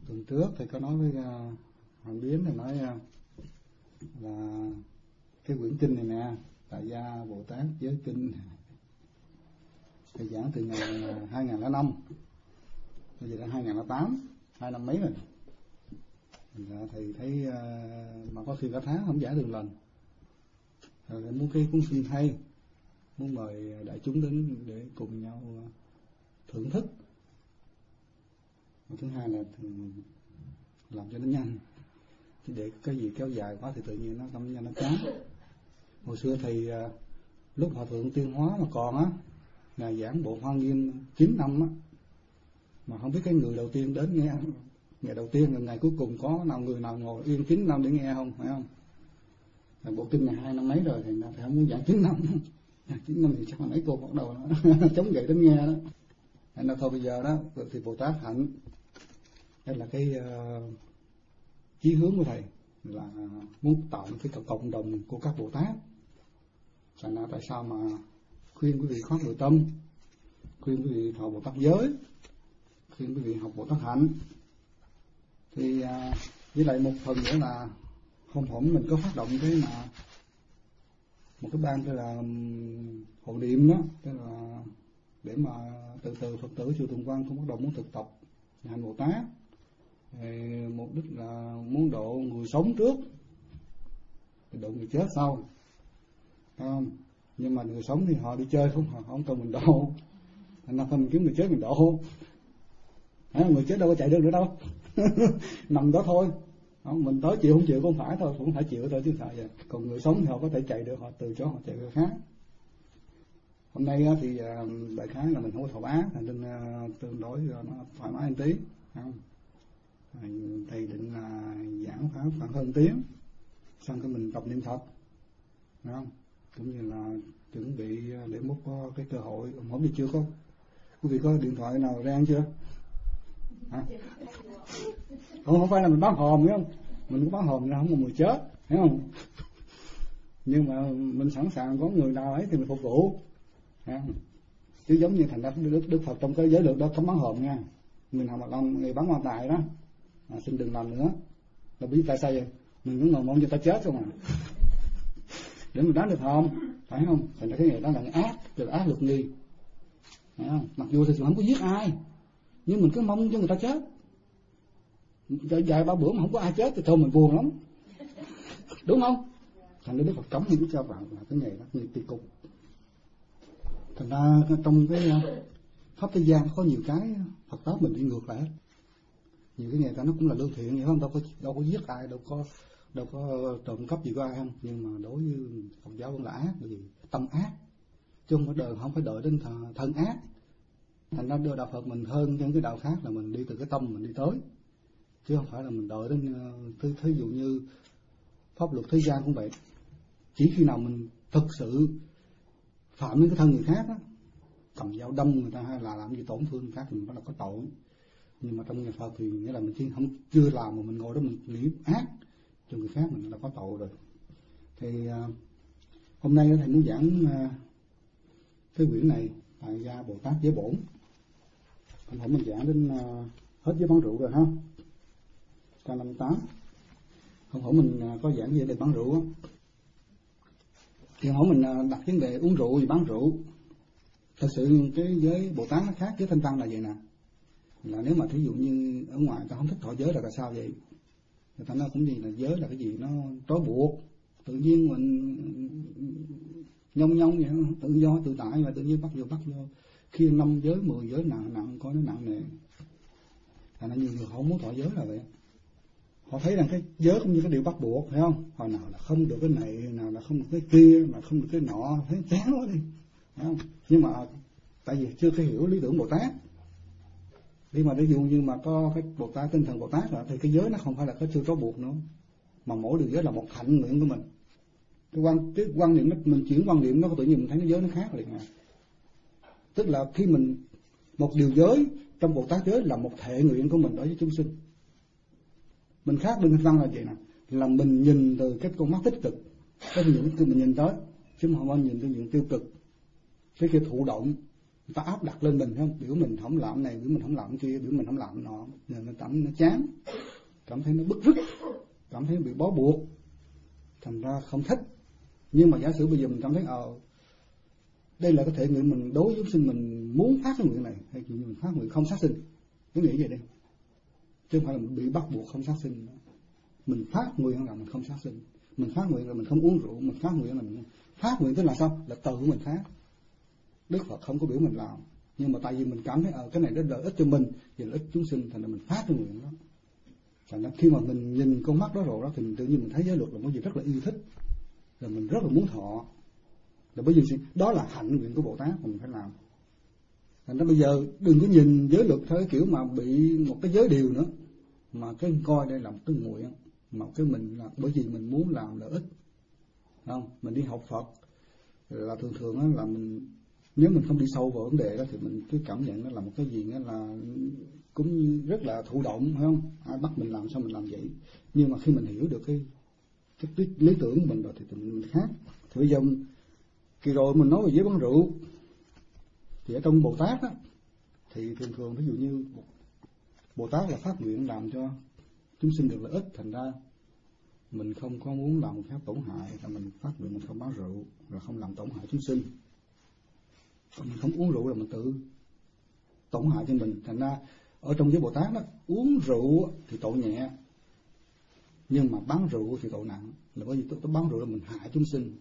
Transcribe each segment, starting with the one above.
Tuần trước thì có nói với Hoàng Biến thì nói là cái quyển kinh này nè, Tại Gia Bồ Tát Giới Kinh, thì giảng từ ngày 2005, bây giờ đã 2008, 2 năm mấy rồi. Thầy thấy mà có khi cả tháng không giải được lần. Rồi muốn cái cuốn kinh hay, muốn mời đại chúng đến để cùng nhau thưởng thức. Và thứ hai là làm cho nó nhanh, chứ để cái gì kéo dài quá thì tự nhiên nó tâm nhanh nó chán. Hồi xưa thì lúc Hòa Thượng Tuyên Hóa mà còn á, Ngài giảng Bộ Hoa Nghiêm 9 năm á, mà không biết cái người đầu tiên đến nghe, ngày đầu tiên là ngày cuối cùng có người nào ngồi yên 9 năm để nghe không, phải không? Là bộ kinh này 2 năm mấy rồi thì không muốn giảng 9 năm. 9 năm thì chắc là mấy cô bắt đầu chống gậy đến nghe đó. Nên là thôi bây giờ đó thì Bồ Tát hạnh, đây là cái chí hướng của thầy là muốn tạo cái cộng đồng của các Bồ Tát. Thành ra tại sao mà khuyên quý vị phát nội tâm, khuyên quý vị thọ Bồ Tát giới, khuyên quý vị học Bồ Tát hạnh. Thì với lại một phần nữa là hôm mình có phát động cái mà một cái ban tên là hội niệm đó, tức là để mà từ từ Phật tử chùa Tùng Quang cũng bắt đầu muốn thực tập hành Bồ Tát. Thì mục đích là muốn độ người sống trước, độ người chết sau, không? Nhưng mà người sống thì họ đi chơi không cần mình độ, thành ra mình kiếm người chết mình độ. Người chết đâu có chạy được nữa đâu. Nằm đó thôi. Mình tới chịu không chịu không phải thôi, cũng phải chịu thôi chứ sao vậy. Còn người sống thì họ có thể chạy được, họ từ chỗ họ chạy được khác. Hôm nay thì đại khái là mình không có thọ ác, nên tương đối nó thoải mái một tí, không? Thầy định là giảng khoảng hơn tiếng, xong cái mình tập niệm Phật, không? Cũng như là chuẩn bị để mốt có cái cơ hội. Hôm nay chưa có, quý vị có điện thoại nào rang chưa? Hả? Không phải là mình bán hòm, hiểu không? Mình có bán hòm ra không có người chết, hiểu không? Nhưng mà mình sẵn sàng có người nào ấy thì mình phục vụ, hiểu không? Chứ giống như thành ra Đức Phật trong cái giới luật đó cấm bán hòm nha. Mình nào mà làm người bán quan tài đó, xin đừng làm nữa. Là biết tại sao vậy? Mình cũng ngồi mong cho ta chết không à? Để mình bán được hòm, phải không? Thành ra cái nghề đó là ác, là ác luật nghi, phải không? Mặc dù thì không có giết ai, nhưng mình cứ mong cho người ta chết. Vài ba bữa mà không có ai chết thì thôi mình buồn lắm, đúng không? Thành ra Đức Phật cấm những cho bạn là cái nghề đó, nghề kỳ cục. Thành ra trong cái pháp thế gian có nhiều cái Phật giáo mình đi ngược lại hết. Nhiều cái nghề đó nó cũng là lương thiện, hiểu không? Đâu có giết ai, đâu có trộm cắp gì của ai không. Nhưng mà đối với Phật giáo vẫn là ác, bởi vì tâm ác, chứ không phải đợi đến thân ác. Thành ra đưa đạo Phật mình hơn những cái đạo khác là mình đi từ cái tâm mình đi tới, chứ không phải là mình đợi đến thí dụ như pháp luật thế gian cũng vậy. Chỉ khi nào mình thực sự phạm đến cái thân người khác á, cầm dao đâm người ta hay là làm gì tổn thương người khác thì mình bắt đầu có tội. Nhưng mà trong nhà Phật thì nghĩa là mình chưa làm mà mình ngồi đó mình nghĩ ác cho người khác, mình là có tội rồi. Thì hôm nay thầy muốn giảng cái quyển này, Tại Gia Bồ Tát Giới Bổn. Hôm nay mình giảng đến hết giới bán rượu rồi ha, 158. Hôm nay mình có giảng về bán rượu á. Thì hôm mình đặt vấn đề uống rượu gì bán rượu. Thật sự cái giới Bồ Tát nó khác với Thanh Tăng là vậy nè. Là nếu mà thí dụ như ở ngoài ta không thích thọ giới là tại sao vậy? Người ta nói cũng gì là giới là cái gì nó trói buộc. Tự nhiên mình nhông vậy, tự do tự tại mà tự nhiên bắt vô khi 5 giới 10 giới nặng coi nó nặng nề. Thành ra nhiều người họ không muốn thọ giới là vậy. Họ thấy rằng cái giới cũng như cái điều bắt buộc, phải không? Hồi nào là không được cái này, nào là không được cái kia, mà không được cái nọ, thấy chán quá đi, phải không? Nhưng mà tại vì chưa có hiểu lý tưởng Bồ Tát. Đi mà ví dụ như mà có cái Bồ Tát, tinh thần Bồ Tát rồi, thì cái giới nó không phải là cái chưa trói buộc nữa, mà mỗi điều giới là một hạnh nguyện của mình. Cái quan niệm mình chuyển quan niệm nó tự nhiên mình thấy cái giới nó khác liền à. Tức là khi mình một điều giới trong Bồ Tát giới là một thệ nguyện của mình đối với chúng sinh. Mình khác bên Thanh Văn là vậy nè, là mình nhìn từ cái con mắt tích cực, cái những cái mình nhìn tới, chứ không phải nhìn từ những tiêu cực. Cái kia thụ động người ta áp đặt lên mình không, biểu mình không làm này, biểu mình không làm kia, biểu mình không làm nọ, nên nó cảm nó chán, cảm thấy nó bức rứt, cảm thấy bị bó buộc, thành ra không thích. Nhưng mà giả sử bây giờ mình cảm thấy đây là cái thể nguyện mình đối với chúng sinh, mình muốn phát cái nguyện này, hay mình phát nguyện không sát sinh, cứ nghĩ vậy đi, chứ không phải là mình bị bắt buộc không sát sinh. Mình phát nguyện là mình không sát sinh, mình phát nguyện là mình không uống rượu, mình phát nguyện là mình phát nguyện tức là sao? Là tự mình phát. Đức Phật không có biểu mình làm, nhưng mà tại vì mình cảm thấy cái này nó lợi ích cho mình, vì lợi ích chúng sinh, thành ra mình phát cái nguyện đó. Thành ra khi mà mình nhìn con mắt đó rồi đó, thì mình tự nhiên mình thấy giới luật là một gì rất là yêu thích, rồi mình rất là muốn thọ. Là bởi vì đó là hạnh nguyện của Bồ Tát mà mình phải làm. Thành ra bây giờ đừng có nhìn giới luật theo cái kiểu mà bị một cái giới điều nữa, mà cái coi đây là một cái nguyện, mà cái mình là bởi vì mình muốn làm lợi ích. Không, mình đi học Phật là thường đó là mình, nếu mình không đi sâu vào vấn đề đó thì mình cứ cảm nhận nó là một cái gì đó là cũng như rất là thụ động, phải không? Ai bắt mình làm sao mình làm vậy. Nhưng mà khi mình hiểu được cái lý tưởng của mình rồi thì mình khác. Thì bây giờ kỳ rồi mình nói về giới bán rượu, thì ở trong Bồ Tát á, thì thường ví dụ như Bồ Tát là phát nguyện làm cho chúng sinh được lợi ích, thành ra mình không có muốn làm phép tổn hại, là mình phát nguyện mình không bán rượu, rồi không làm tổn hại chúng sinh. Mình không uống rượu là mình tự tổn hại cho mình. Thành ra ở trong giới Bồ Tát đó, uống rượu thì tội nhẹ, nhưng mà bán rượu thì tội nặng, là bởi vì tôi bán rượu là mình hại chúng sinh.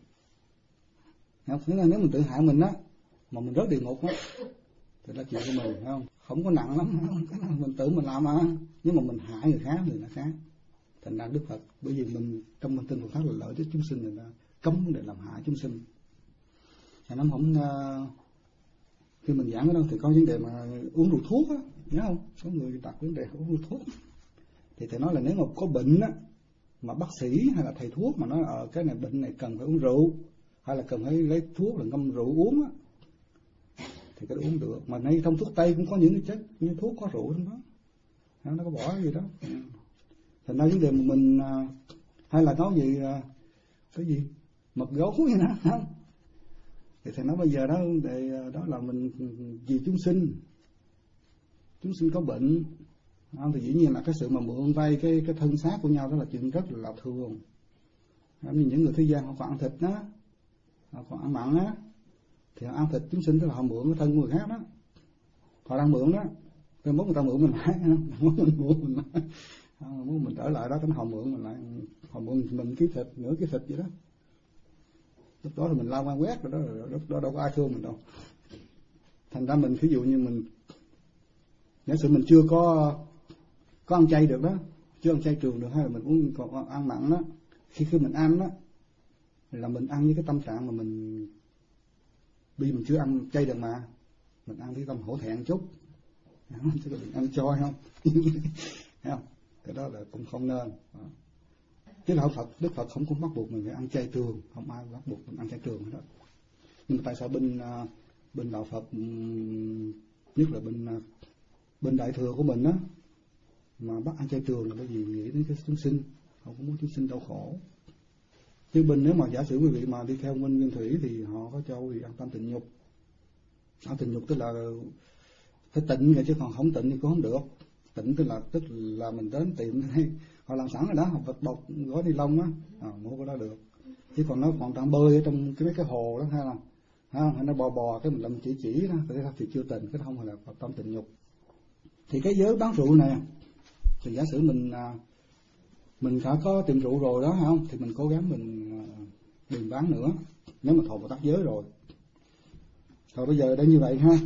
Thế nên nếu mình tự hại mình á, mà mình rớt địa ngục á, thì là chuyện của mình, phải không? Không có nặng lắm, cái này mình tự mình làm mà, nhưng mà mình hại người khác thì nó khác. Thành ra Đức Phật, bởi vì mình trong mình tin Phật pháp là lợi cho chúng sinh, người ta cấm để làm hại chúng sinh. Thì nó không, khi mình giảng ở đâu thì có vấn đề mà uống rượu thuốc á, nhớ không? Có người đặt vấn đề uống rượu thuốc, thì thầy nói là nếu mà có bệnh á, mà bác sĩ hay là thầy thuốc mà nói cái này bệnh này cần phải uống rượu, hay là cần phải lấy thuốc là ngâm rượu uống á, thì cái đó uống được. Mà ngay trong thuốc Tây cũng có những cái chất như thuốc có rượu trong đó, nó có bỏ gì đó. Thành ra vấn đề mà mình hay là nói gì cái gì mật gấu vậy đó, thì thầy nói bây giờ đó, đó là mình vì chúng sinh có bệnh, thì dĩ nhiên là cái sự mà mượn vay cái thân xác của nhau đó là chuyện rất là thường. Như những người thế gian họ còn ăn thịt đó, họ còn ăn mặn á, thì họ ăn thịt chúng sinh, tức là họ mượn cái thân của người khác đó, họ đang mượn đó, cái mốt người ta mượn mình lại, muốn mình trở lại đó, cái họ mượn mình lại, họ mượn mình ký thịt, nửa ký thịt vậy đó. Lúc đó thì mình lao quan quét rồi đó, lúc đó đâu có ai thương mình đâu. Thành ra mình ví dụ như mình, nếu sự mình chưa có ăn chay được đó, chưa ăn chay trường được, hay là mình uống còn ăn mặn đó, khi mình ăn đó là mình ăn với cái tâm trạng mà mình vì mình chưa ăn chay được mà mình ăn với tâm hổ thẹn chút, chứ mình ăn choi không thấy không? Cái đó là cũng không nên. Chứ là Đức Phật không bắt buộc mình phải ăn chay trường, không ai bắt buộc mình ăn chay trường hết đó. Nhưng mà tại sao bên đạo Phật, nhất là bên đại thừa của mình á, mà bắt ăn chay trường là bởi vì nghĩ đến cái chúng sinh, không có muốn chúng sinh đau khổ. Chứ nếu mà giả sử quý vị mà đi theo Minh Nguyên Thủy thì họ có cho quý vị ăn tam tịnh nhục. Ăn tịnh nhục tức là phải tịnh rồi, chứ còn không tịnh thì cũng không được. Tịnh tức là mình đến tiệm hay họ làm sẵn rồi đó, họ vật bọc gói ni lông á, mua cái đó được. Chứ còn nó còn đang bơi ở trong cái hồ đó, hay nó bò cái mình làm chỉ đó, thì chưa tịnh, cái đó không phải là tam tịnh nhục. Thì cái giới bán rượu này, thì giả sử mình đã có tiệm rượu rồi đó, không? Thì mình cố gắng mình đừng bán nữa, nếu mà thọ Bồ Tát giới rồi. Rồi bây giờ đây như vậy ha.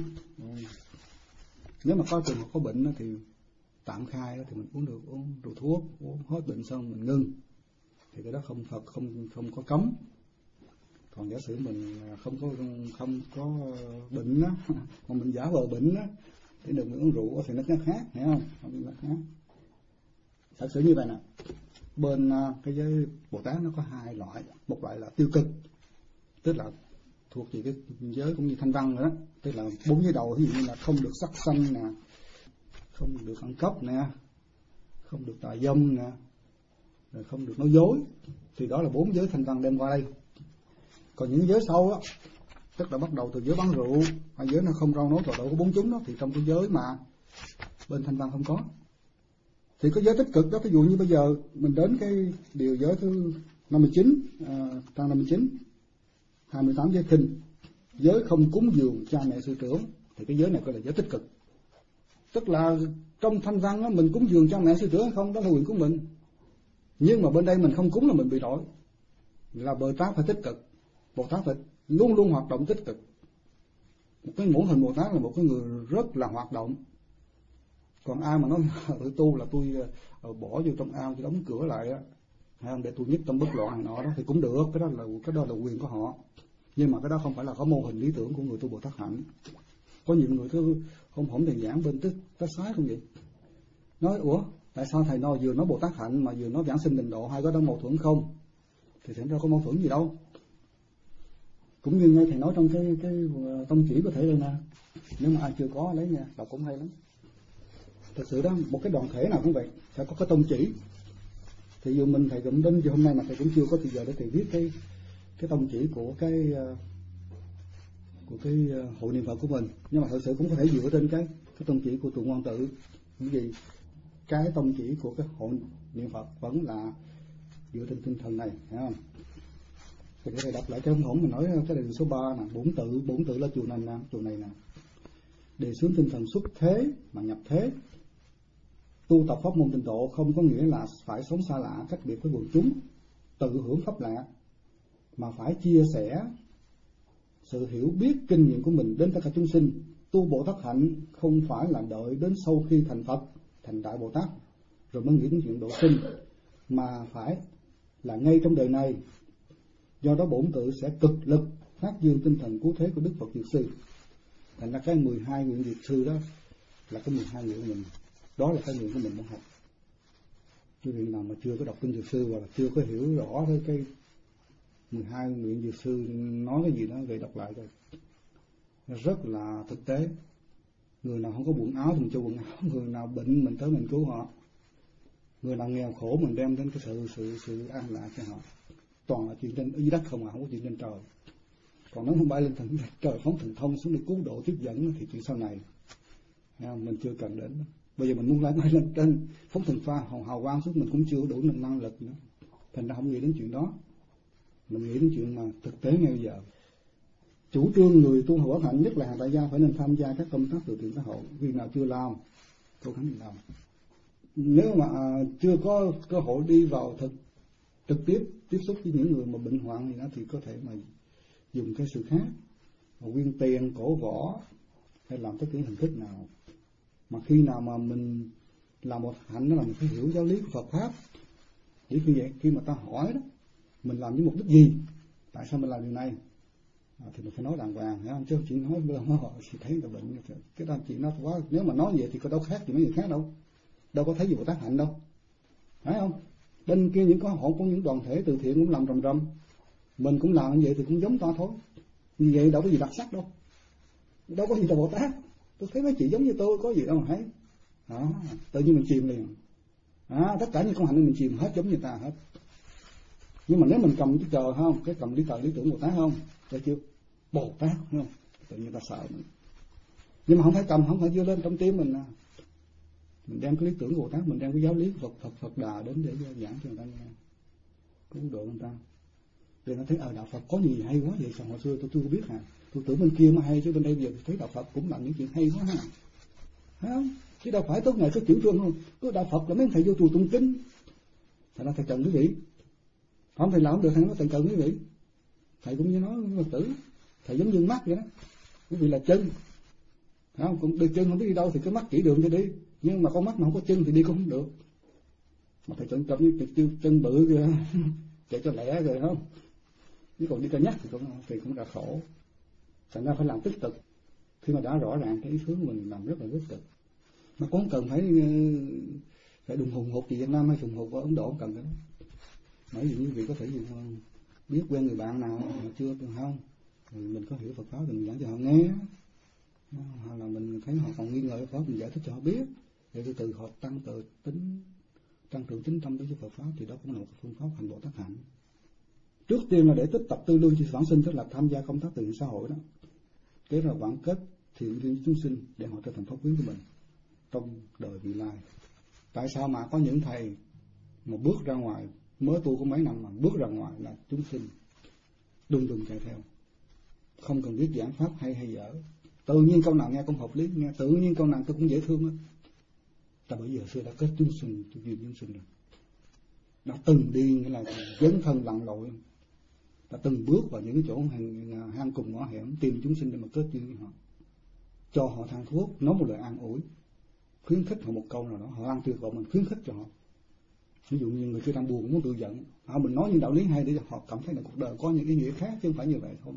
Nếu mà có trường hợp có bệnh đó, thì tạm khai đó, thì mình uống rượu thuốc, uống hết bệnh xong mình ngưng, thì cái đó Phật không có cấm. Còn giả sử mình không có bệnh đó, mà mình giả vờ bệnh đó, thì đừng uống rượu thì nó khác, hiểu không? Nó khác. Thật sự như vậy nè, bên cái giới Bồ Tát nó có hai loại, một loại là tiêu cực, tức là thuộc về cái giới cũng như thanh văn nữa đó, tức là 4 giới đầu, ví dụ như là không được sắc sanh nè, không được ăn cắp nè, không được tà dâm nè, rồi không được nói dối, thì đó là 4 giới thanh văn đem qua đây. Còn những giới sau á, tức là bắt đầu từ giới bán rượu, hay giới nó không rau nấu trò đậu có 4 chúng đó, thì trong cái giới mà bên thanh văn không có. Thì có giới tích cực đó, ví dụ như bây giờ mình đến cái điều giới thứ 59, trang 59, 28 giới kinh, giới không cúng dường cha mẹ sư trưởng, thì cái giới này gọi là giới tích cực. Tức là trong thanh văn đó, mình cúng dường cha mẹ sư trưởng hay không đó là quyền của mình, nhưng mà bên đây mình không cúng là mình bị lỗi. Là Bồ Tát phải tích cực, Bồ Tát phải luôn luôn hoạt động tích cực. Một cái ngũ hình Bồ Tát là một cái người rất là hoạt động. Còn ai mà nói tự tu là tôi bỏ vô trong ao, tôi đóng cửa lại á, để tôi nhất tâm bất loạn này nọ đó, thì cũng được, cái đó là quyền của họ. Nhưng mà cái đó không phải là có mô hình lý tưởng của người tu Bồ Tát hạnh. Có nhiều người thứ không thầy giảng bên Tát Xá không vậy, nói ủa tại sao thầy nói vừa nói Bồ Tát hạnh mà vừa nói giảng sinh tịnh độ, hai cái đó mâu thuẫn không? Thì thật ra có mâu thuẫn gì đâu. Cũng như nghe thầy nói trong cái tông chỉ của thầy đây nè, nếu mà ai chưa có lấy nha, đọc cũng hay lắm. Thật sự đó, một cái đoàn thể nào cũng vậy, phải có cái tông chỉ. Thì dù mình thầy cũng đến hôm nay mà thầy cũng chưa có thời giờ để thầy viết cái tông chỉ của cái hội niệm Phật của mình, nhưng mà thật sự cũng có thể dựa trên cái tông chỉ của Tường Quan Tự. Bởi vì cái tông chỉ của cái hội niệm Phật vẫn là dựa trên tinh thần này, thấy không? Thì thầy đọc lại cái hổng mình nói cái điều số 3 nè, bổn tự là chùa này nè, đề xướng tinh thần xuất thế mà nhập thế. Tu tập pháp môn tịnh độ không có nghĩa là phải sống xa lạ, cách biệt với quần chúng, tự hưởng pháp lạc, mà phải chia sẻ sự hiểu biết kinh nghiệm của mình đến tất cả chúng sinh. Tu Bồ Tát hạnh không phải là đợi đến sau khi thành Phật, thành Đại Bồ Tát rồi mới nghĩ đến chuyện độ sinh, mà phải là ngay trong đời này. Do đó bổn tự sẽ cực lực phát dương tinh thần cứu thế của Đức Phật Dược Sư. Thành ra cái 12 nguyện Dược Sư đó là cái 12 nguyện của mình, đó là cái nguyện của mình muốn học. Quý vị nào mà chưa có đọc kinh Dược Sư hoặc là chưa có hiểu rõ cái 12 nguyện Dược Sư nói cái gì đó, về đọc lại rồi. Nó rất là thực tế. Người nào không có quần áo thì mình cho quần áo, người nào bệnh mình tới mình cứu họ, người nào nghèo khổ mình đem đến cái sự an lạc cho họ. Toàn là chuyện trên dưới đất không, không có chuyện trên trời. Còn nếu không bay lên thần trời phóng thần thông xuống để cứu độ tiếp dẫn thì chuyện sau này mình chưa cần đến. Bây giờ mình muốn bay lên trên phóng thần pha hào quang xuống, mình cũng chưa đủ năng lực nữa, thành ra không nghĩ đến chuyện đó. Mình nghĩ đến chuyện mà thực tế ngay bây giờ. Chủ trương người tu Bồ Tát hạnh, nhất là hàng tại gia, phải nên tham gia các công tác từ thiện xã hội. Vì nào chưa làm, cố gắng đi làm. Nếu mà chưa có cơ hội đi vào trực tiếp xúc với những người mà bệnh hoạn gì đó, thì có thể mà dùng cái sự khác, mà quyên tiền, cổ võ, hay làm tất cả hình thức nào. Mà khi nào mà mình làm một hạnh đó là mình phải hiểu giáo lý của Phật pháp. Chỉ khi vậy, khi mà ta hỏi đó, mình làm với mục đích gì, tại sao mình làm điều này, thì mình phải nói đàng hoàng, thấy không? Chứ chỉ nói họ thì thấy người bệnh, cái đó chuyện nó quá. Nếu mà nói vậy thì có đâu khác gì mấy người khác đâu có thấy gì Bồ Tát hạnh đâu, phải không? Bên kia những họ có những đoàn thể từ thiện cũng làm rầm, mình cũng làm như vậy thì cũng giống ta thôi. Như vậy đâu có gì đặc sắc đâu có gì là Bồ Tát. Tôi thấy mấy chị giống như tôi, có gì đâu mà thấy. Tự nhiên mình chìm liền. Tất cả những con hạnh mình chìm hết giống như ta hết. Nhưng mà nếu mình cầm cái cờ không, cái cầm lý tưởng Bồ Tát không, thấy chưa? Bồ Tát không? Tự nhiên ta sợ mình. Nhưng mà không phải cầm, không phải đưa lên trong tim mình. Mình đem cái lý tưởng của Bồ Tát, mình đem cái giáo lý của Phật Đà đến để giảng cho người ta nghe, cứu độ người ta. Để nó thấy đạo Phật có gì hay quá vậy, sao hồi xưa tôi chưa biết tôi tưởng bên kia mà hay, chứ bên đây giờ thấy đạo Phật cũng làm những chuyện hay quá thấy không? Chứ đâu phải tốt ngày có chữ trương không? Có đạo Phật là mấy thầy vô chùa tụng kinh, thầy là thầy cần quý vị, không thầy làm không được, thầy nói thầy cần quý vị. Thầy cũng như nói Phật tử, thầy giống như mắt vậy đó, quý vị là chân, thấy không? Cũng đi chân không biết đi đâu thì cái mắt chỉ đường cho đi, nhưng mà con mắt mà không có chân thì đi cũng không được. Mà thầy chọn chân bự kìa để cho lẻ rồi không, chứ còn đi cho nhắc thì cũng là khổ. Thành ra phải làm tích cực. Khi mà đã rõ ràng cái ý hướng của mình làm rất là tích cực, mà cũng cần phải đùng hùng hục gì Việt Nam hay hùng hục ở Ấn Độ, không cần cái đó. Bởi vì như vị có thể biết quen người bạn nào mà chưa từng không, thì mình có hiểu Phật pháp thì mình giảng cho họ nghe, hoặc là mình thấy họ còn nghi ngờ Phật pháp mình giải thích cho họ biết, để từ họ tăng trưởng tính tâm đối với Phật pháp, thì đó cũng là một phương pháp hành Bồ Tát hạnh. Trước tiên là để tích tập tư lương cho vãng sinh, tức là tham gia công tác từ thiện xã hội đó. Kế là quảng kết thiện duyên với chúng sinh để họ trở thành pháp quyến của mình trong đời vị lai. Tại sao mà có những thầy mà bước ra ngoài, mới tu có mấy năm mà bước ra ngoài là chúng sinh đùng đùng chạy theo, không cần biết giảng pháp hay dở, tự nhiên câu nào nghe cũng hợp lý, nghe tự nhiên câu nào tôi cũng dễ thương hết. Ta bởi giờ xưa đã kết chúng sinh, duyên chúng sinh rồi, đã từng đi nghĩa là dấn thân lặn lội, đã từng bước vào những chỗ hang cùng ngõ hẻm tìm chúng sinh để mà kết duyên với họ, cho họ thang thuốc, nói một lời an ủi, khuyến khích họ một câu nào đó, họ ăn tuyệt vọng mình khuyến khích cho họ. Ví dụ như người kia đang buồn muốn tự giận, mình nói những đạo lý hay để họ cảm thấy là cuộc đời có những ý nghĩa khác chứ không phải như vậy thôi.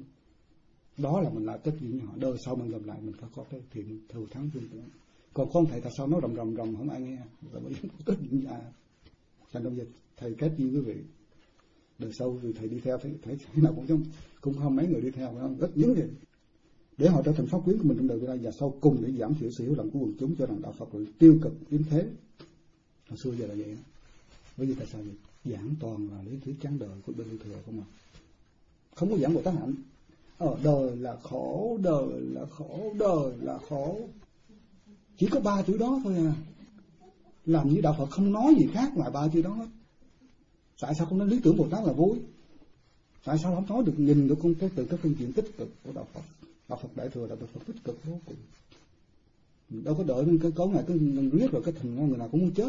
Đó là mình lại kết duyên với họ, đời sau mình gặp lại mình phải có cái thiện thù thắng thương tưởng. Còn con thầy tại sao nói rầm không ai nghe, là bởi vì kết duyên với ai. Thành ra giờ thầy kết duyên quý vị, đời sau vì thầy đi theo thấy nào cũng không mấy người đi theo, không rất những người để họ trở thành pháp quyến của mình trong đời vị lai, và sau cùng để giảm thiểu sự hiểu lầm của quần chúng cho rằng đạo Phật là tiêu cực yếm thế. Hồi xưa giờ là vậy đó. Bởi vì tại sao vậy? Giảng toàn là lý thuyết chán đời của bên Lưu Thừa không à, không có giảng Bồ Tát hạnh. Đời là khổ, đời là khổ, đời là khổ, chỉ có 3 chữ đó thôi à. Làm như đạo Phật không nói gì khác ngoài 3 chữ đó hết. Tại sao không nói lý tưởng Bồ Tát là vui? Tại sao không nói được nhìn được con từ các phương diện tích cực của đạo Phật? Đạo Phật Đại Thừa là đạo Phật tích cực vô cùng. Đâu có đợi cái cấu này cứ riết rồi cái thành người nào cũng muốn chết.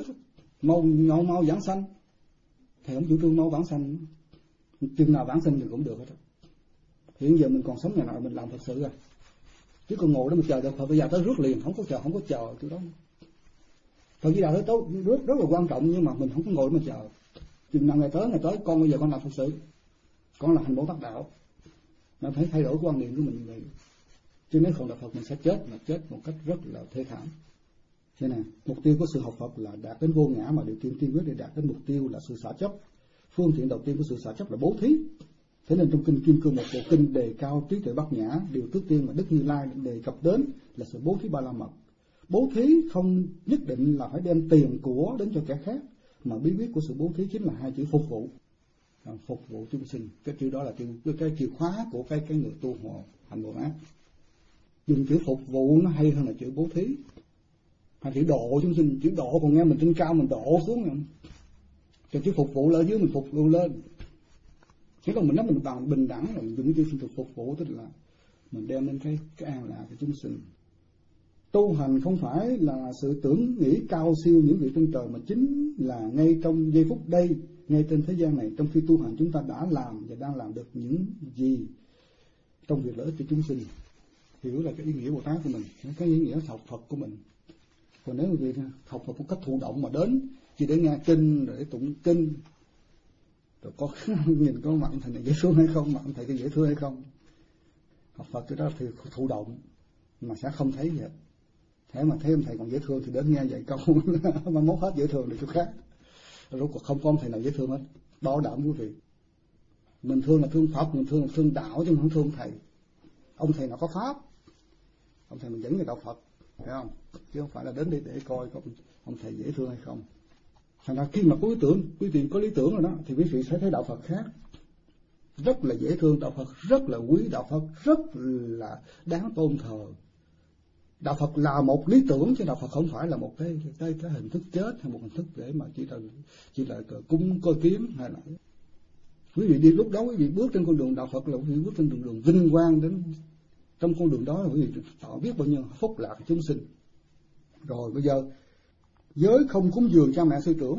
Mau vãng sanh. Thầy không chủ trương mau vãng sanh. Chừng nào vãng sinh thì cũng được hết. Hiện giờ mình còn sống ngày nào mình làm thật sự rồi. Chứ còn ngồi đó mình chờ được Phật bây giờ tới rước liền, không có chờ cái đó. Phật Di Đà tới rất là quan trọng, nhưng mà mình không có ngồi mà chờ. Chừng nào ngày tới con bây giờ con làm thật sự, con là hành Bồ Tát đạo, nó phải thay đổi quan niệm của mình như vậy. Chứ nếu không đạo Phật mình sẽ chết một cách rất là thê thảm. Thế này, mục tiêu của sự học Phật là đạt đến vô ngã, mà điều kiện tiên quyết để đạt đến mục tiêu là sự xả chấp. Phương tiện đầu tiên của sự xả chấp là bố thí. Thế nên trong kinh Kim Cương, một bộ kinh đề cao trí tuệ bát nhã, điều trước tiên mà Đức Như Lai đề cập đến là sự bố thí ba la mật. Bố thí không nhất định là phải đem tiền của đến cho kẻ khác, mà bí quyết của sự bố thí chính là 2 chữ phục vụ. Phục vụ chúng sinh, cái chữ đó là cái chìa khóa của cái người tu hộ hành Bồ Tát. Dùng chữ phục vụ nó hay hơn là chữ bố thí. Hay chữ độ chúng sinh, chữ độ còn nghe mình trên cao mình độ xuống rồi. Còn chữ phục vụ là ở dưới mình phục vụ lên. Chứ còn mình nói mình bằng bình đẳng là mình dùng chữ phục vụ, tức là mình đem lên cái an lạc của chúng sinh. Tu hành không phải là sự tưởng nghĩ cao siêu những vị trên trời, mà chính là ngay trong giây phút đây, ngay trên thế gian này, trong khi tu hành chúng ta đã làm và đang làm được những gì trong việc lợi ích cho chúng sinh. Hiểu là cái ý nghĩa Bồ Tát của mình, cái ý nghĩa học Phật của mình. Còn nếu người học Phật một cách thụ động mà đến chỉ để nghe kinh, để tụng kinh, rồi có nhìn có mặt thầy này dễ thương hay không, mặt thầy này dễ thương hay không, học Phật cái đó thì thụ động mà sẽ không thấy gì hết. Thế mà thấy ông thầy còn dễ thương thì đến nghe vài câu mà mốt hết dễ thương được chỗ khác. Rốt cuộc không có ông thầy nào dễ thương hết, bảo đảm quý vị. Mình thương là thương Phật, mình thương là thương đạo chứ không thương thầy. Ông thầy nào có pháp, ông thầy mình dẫn về đạo Phật, phải không? Chứ không phải là đến để coi ông thầy dễ thương hay không. Thành ra khi mà có ý tưởng, quý vị có lý tưởng rồi đó, thì quý vị sẽ thấy đạo Phật khác, rất là dễ thương, đạo Phật rất là quý, đạo Phật rất là đáng tôn thờ. Đạo Phật là một lý tưởng, chứ đạo Phật không phải là một cái hình thức chết hay một hình thức để mà chỉ là cúng coi kiếm hay là. Quý vị đi lúc đó quý vị bước trên con đường đạo Phật là quý vị bước trên đường vinh quang, đến trong con đường đó là quý vị họ biết bao nhiêu phúc lạc chúng sinh. Rồi bây giờ giới không cúng dường cha mẹ sư trưởng.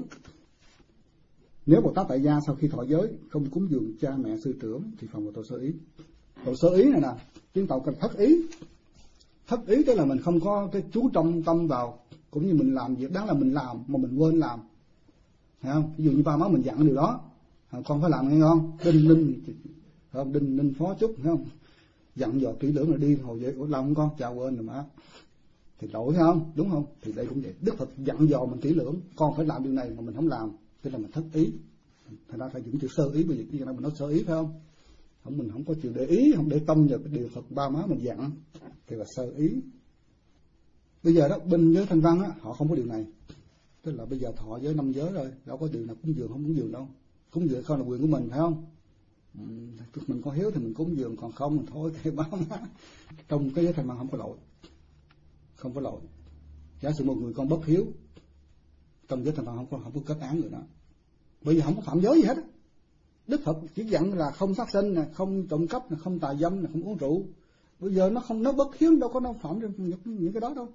Nếu Bồ Tát tại gia sau khi thọ giới không cúng dường cha mẹ sư trưởng thì phạm vào tội sơ ý. Tội sơ ý này nè, tiếng Tàu cần thất ý. Thất ý tức là mình không có cái chú trọng tâm vào, cũng như mình làm việc đáng là mình làm mà mình quên làm, thấy không? Ví dụ như ba má mình dặn điều đó, con phải làm nghe không? Đinh ninh phó chúc, thấy không? Dặn dò kỹ lưỡng rồi đi hồi về làm không con, chào quên rồi mà, thì lỗi thấy không? Đúng không? Thì đây cũng vậy. Đức Phật dặn dò mình kỹ lưỡng, con phải làm điều này mà mình không làm, tức là mình thất ý. Thành ra phải dùng chữ sơ ý, bởi vì cái này mình nói sơ ý phải không? Mình không có chịu để ý, không để tâm vào cái điều Phật ba má mình dặn thì là sơ ý. Bây giờ đó bên giới Thanh Văn á, họ không có điều này, tức là bây giờ thọ giới 5 giới rồi, đâu có điều nào cúng dường không cúng dường đâu. Cúng dường không là quyền của mình phải không? Mình có hiếu thì mình cúng dường, còn không thì thôi cái báo má. Trong cái giới thanh văn không có lỗi, không có lỗi. Giả sử một người con bất hiếu, trong giới thanh văn không có kết án người đó, bởi vì không có phạm giới gì hết. Đức Phật chỉ dặn là không sát sinh nè, không trộm cắp nè, không tà dâm nè, không uống rượu. Bây giờ nó bất hiếu, đâu có nó phạm những cái đó đâu.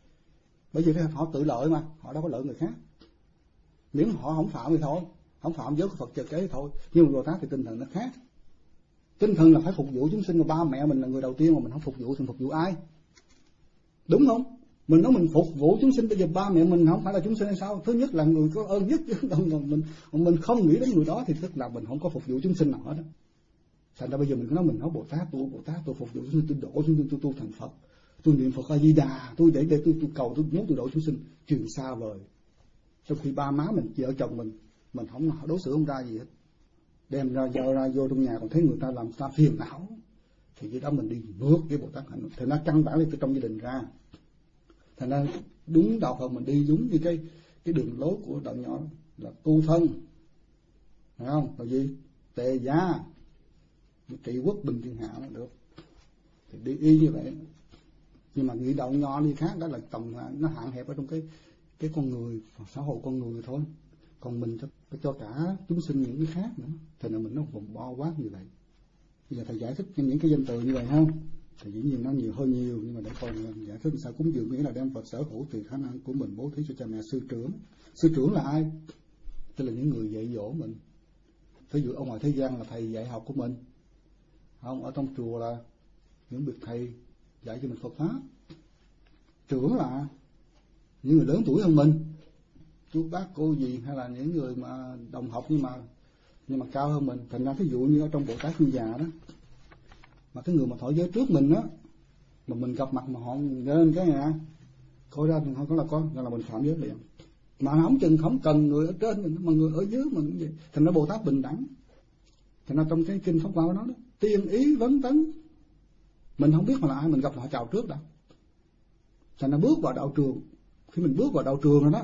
Bởi vì họ tự lợi mà, họ đâu có lợi người khác. Miễn họ không phạm thì thôi, không phạm giới của Phật trật kế thì thôi. Nhưng mà Bồ Tát thì tinh thần nó khác. Tinh thần là phải phục vụ chúng sinh, mà ba mẹ mình là người đầu tiên mà mình không phục vụ thì phục vụ ai? Đúng không? Mình nói mình phục vụ chúng sinh, bây giờ ba mẹ mình không phải là chúng sinh hay sao? Thứ nhất là người có ơn nhất, chứ mình không nghĩ đến người đó thì tức là mình không có phục vụ chúng sinh nào hết đó. Thành ra bây giờ mình nói Bồ Tát tôi phục vụ chúng sinh, tôi độ chúng sinh, tôi tu thành Phật, tôi niệm Phật A Di Đà, tôi để tôi cầu, tôi muốn tôi độ chúng sinh, truyền xa vời. Trong khi ba má mình, vợ chồng mình không đối xử không ra gì hết, đem ra vô trong nhà còn thấy người ta làm ta phiền não, thì cái đó mình đi ngược cái Bồ Tát hạnh. Thì nó căn bản là từ trong gia đình ra. Thành ra đúng đạo Phật mình đi đúng như cái đường lối của đạo nhỏ là tu thân, phải không? Là gì? Tề gia, trị quốc bình thiên hạ nó được. Thì đi y như vậy. Nhưng mà nghĩ đạo nhỏ đi khác, đó là tổng nó hạn hẹp ở trong cái con người, xã hội con người thôi. Còn mình phải cho cả chúng sinh những cái khác nữa. Thì là mình nó vòng bo quá như vậy. Bây giờ thầy giải thích những cái danh từ như vậy không? Thì dĩ nhiên nó hơn nhiều, nhưng mà để coi giải thích sao. Cúng dường nghĩa là đem Phật sở hữu tùy khả năng của mình bố thí cho cha mẹ. Sư trưởng, sư trưởng là ai? Tức là những người dạy dỗ mình. Ví dụ ở ngoài thế gian là thầy dạy học của mình, không? Ở trong chùa là những việc thầy dạy cho mình Phật pháp. Trưởng là những người lớn tuổi hơn mình, chú bác cô dì, hay là những người mà đồng học nhưng mà cao hơn mình. Thành ra ví dụ như ở trong Bồ Tát Cư Già đó, mà cái người mà thọ giới trước mình á, mà mình gặp mặt mà họ lên cái này coi ra thì không có là con, là mình phạm giới liền. Mà không cần người ở trên mình, mà người ở dưới mình vậy. Thành ra Bồ Tát bình đẳng. Thành ra trong cái kinh Pháp Hoa nó đó, tiên ý vấn tấn, mình không biết mà là ai, mình gặp họ chào trước đã. Thành ra bước vào đạo trường, khi mình bước vào đạo trường rồi đó,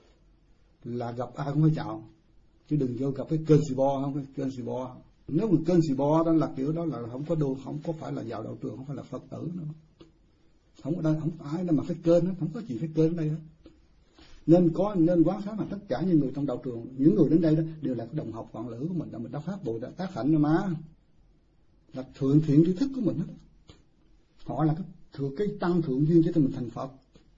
là gặp ai cũng phải chào, chứ đừng vô gặp cái kênh xì bo, không, cái kênh xì bo. Nếu mà kênh xì bo đó là kiểu đó là không có phải là vào đạo trường, không phải là Phật tử nữa. Không ở đây không ai đâu mà cái kênh đó, không có gì cái kênh ở đây hết. Nên quán sát là tất cả những người trong đạo trường, những người đến đây đó đều là cái đồng học bạn lữ của mình, là mình đã phát Bồ Tát hạnh rồi mà, là thượng thiện tri thức của mình hết. Họ là cái tăng thượng duyên cho mình thành Phật.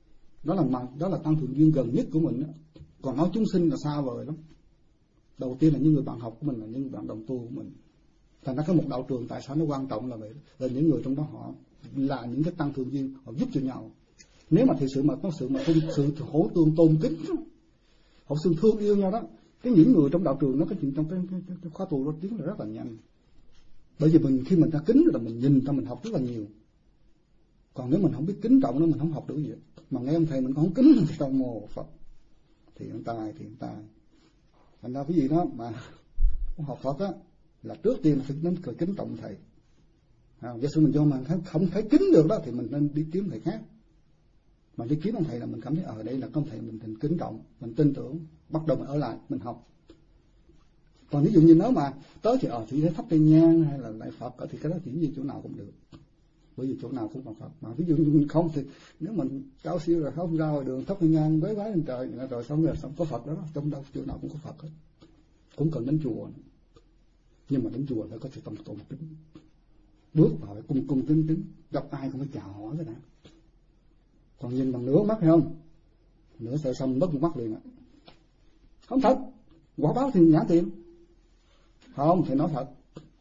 Đó là tăng thượng duyên gần nhất của mình đó. Còn nói chúng sinh là xa vời lắm. Đầu tiên là những người bạn học của mình, là những người bạn đồng tu của mình. Thành ra có một đạo trường tại sao nó quan trọng là vậy, là những người trong đó họ là những cái tăng thượng duyên, họ giúp cho nhau. Nếu mà thực sự mà có sự hỗ tương tôn kính, họ sự thương yêu nhau đó, những người trong đạo trường nó cái chuyện trong cái khóa tu nó tiến là rất là nhanh. Bởi vì khi mình ta kính là mình nhìn ta mình học rất là nhiều. Còn nếu mình không biết kính trọng nó, mình không học được gì. Mà nghe ông thầy mình không kính thì tao mồ Phật thì ông ta. Thành ra cái gì đó mà học Phật á, là trước tiên phải đến kính trọng thầy. Giả sử mình cho mà không thấy kính được đó thì mình nên đi kiếm thầy khác. Mà đi kiếm ông thầy là mình cảm thấy ở đây là ông thầy mình kính trọng, mình tin tưởng, bắt đầu mình ở lại mình học. Còn ví dụ như nếu mà tới thì chỉ thấy thắp cây nhang hay là lại Phật thì cái đó chỉ như chỗ nào cũng được, bởi vì chỗ nào cũng còn Phật. Mà ví dụ như mình không thì nếu mình cao siêu rồi không ra ngoài đường thắp cây nhang vái lên trời rồi xong có Phật đó, trong đâu chỗ nào cũng có Phật hết. Cũng cần đến chùa, nhưng mà đến chùa phải có sự tôn kính, bước vào phải cung kính, gặp ai cũng phải chào hỏi cái đã. Còn nhìn bằng nửa mắt hay không, nửa sợ xong mất một mắt liền ạ. Không thật, quả báo thì nhãn tiền, không thì nói thật,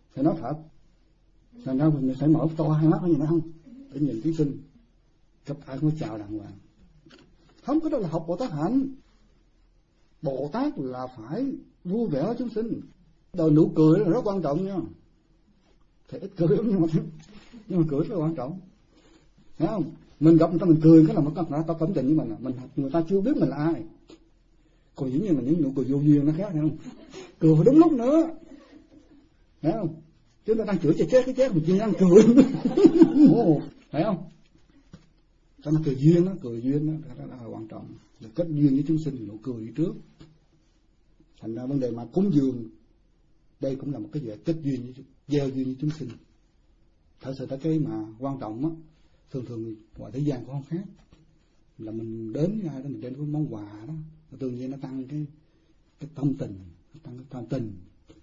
Thành ra mình phải mở to hai mắt như vậy không, để nhìn thí sinh, gặp ai cũng chào đàng hoàng. Không có đó là học Bồ Tát hạnh. Bồ Tát là phải vui vẻ chúng sinh. Đời nụ cười là rất quan trọng nha. Thì ít cười lắm nhưng mà cười rất là quan trọng. Thấy không? Mình gặp người ta mình cười cái là người ta cảm tình với mình, người ta chưa biết mình là ai. Còn dĩ nhiên là những nụ cười vô duyên nó khác, thấy không? Cười phải đúng lúc nữa, thấy không? Chứ nó đang chửi chết cái chết mình chỉ đang cười. Thấy không? Cho nó cười duyên đó là quan trọng. Là kết duyên với chúng sinh, nụ cười đi trước. Thành ra vấn đề mà cúng dường Đây cũng là một cái về kết duyên, gieo duyên với chúng sinh. Thật sự cái mà quan trọng á, thường ngoài thế gian cũng không khác, là mình đến với ai đó mình đem cái món quà đó, tự nhiên nó tăng cái tâm tình, tăng cái tâm tình.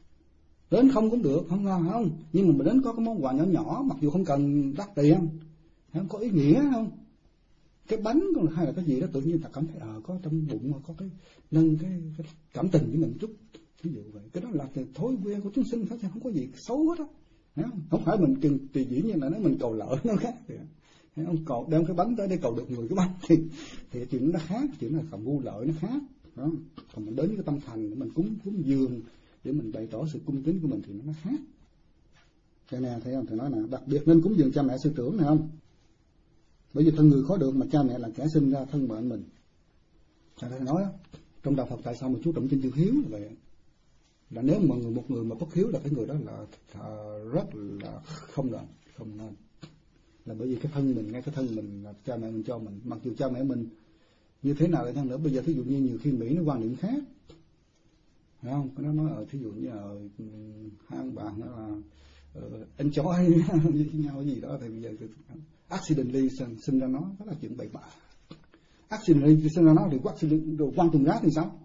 Đến không cũng được, không ngon không, nhưng mà mình đến có cái món quà nhỏ nhỏ, mặc dù không cần đắt tiền, không có ý nghĩa không, cái bánh hay là cái gì đó tự nhiên ta cảm thấy có trong bụng, có cái nâng cái cảm tình với mình chút, ví dụ vậy. Cái đó là thói quen của chúng sinh, không có gì xấu hết á. Không phải mình tùy dĩ như là nói mình cầu lợi nó khác thì ông cầu đem cái bánh tới để cầu được người cái bánh thì chuyện nó khác, chuyện là cầu ngu lợi nó khác đó. Còn mình đến với cái tâm thành để mình cúng dường để mình bày tỏ sự cung kính của mình thì nó khác. Cái này thấy không, thầy nói là đặc biệt nên cúng dường cha mẹ sư trưởng này không, bởi vì thân người khó được mà cha mẹ là kẻ sinh ra thân mệnh mình. Thầy nói trong đạo Phật tại sao mà chú trọng trên chữ hiếu là vậy, là nếu mà một người mà bất hiếu là cái người đó là rất là không nên, là bởi vì cái thân mình, ngay cái thân mình là cha mẹ mình cho mình, mặc dù cha mẹ mình như thế nào lại chăng nữa, bây giờ thí dụ như nhiều khi Mỹ nó quan niệm khác, phải không? Nó nói thí dụ như hai ông bạn đó là anh chó hay với nhau gì đó, thì bây giờ accidentally sinh ra nó, đó là chuyện bậy bạ. Accidentally sinh ra nó thì rồi quăng thùng rác thì sao?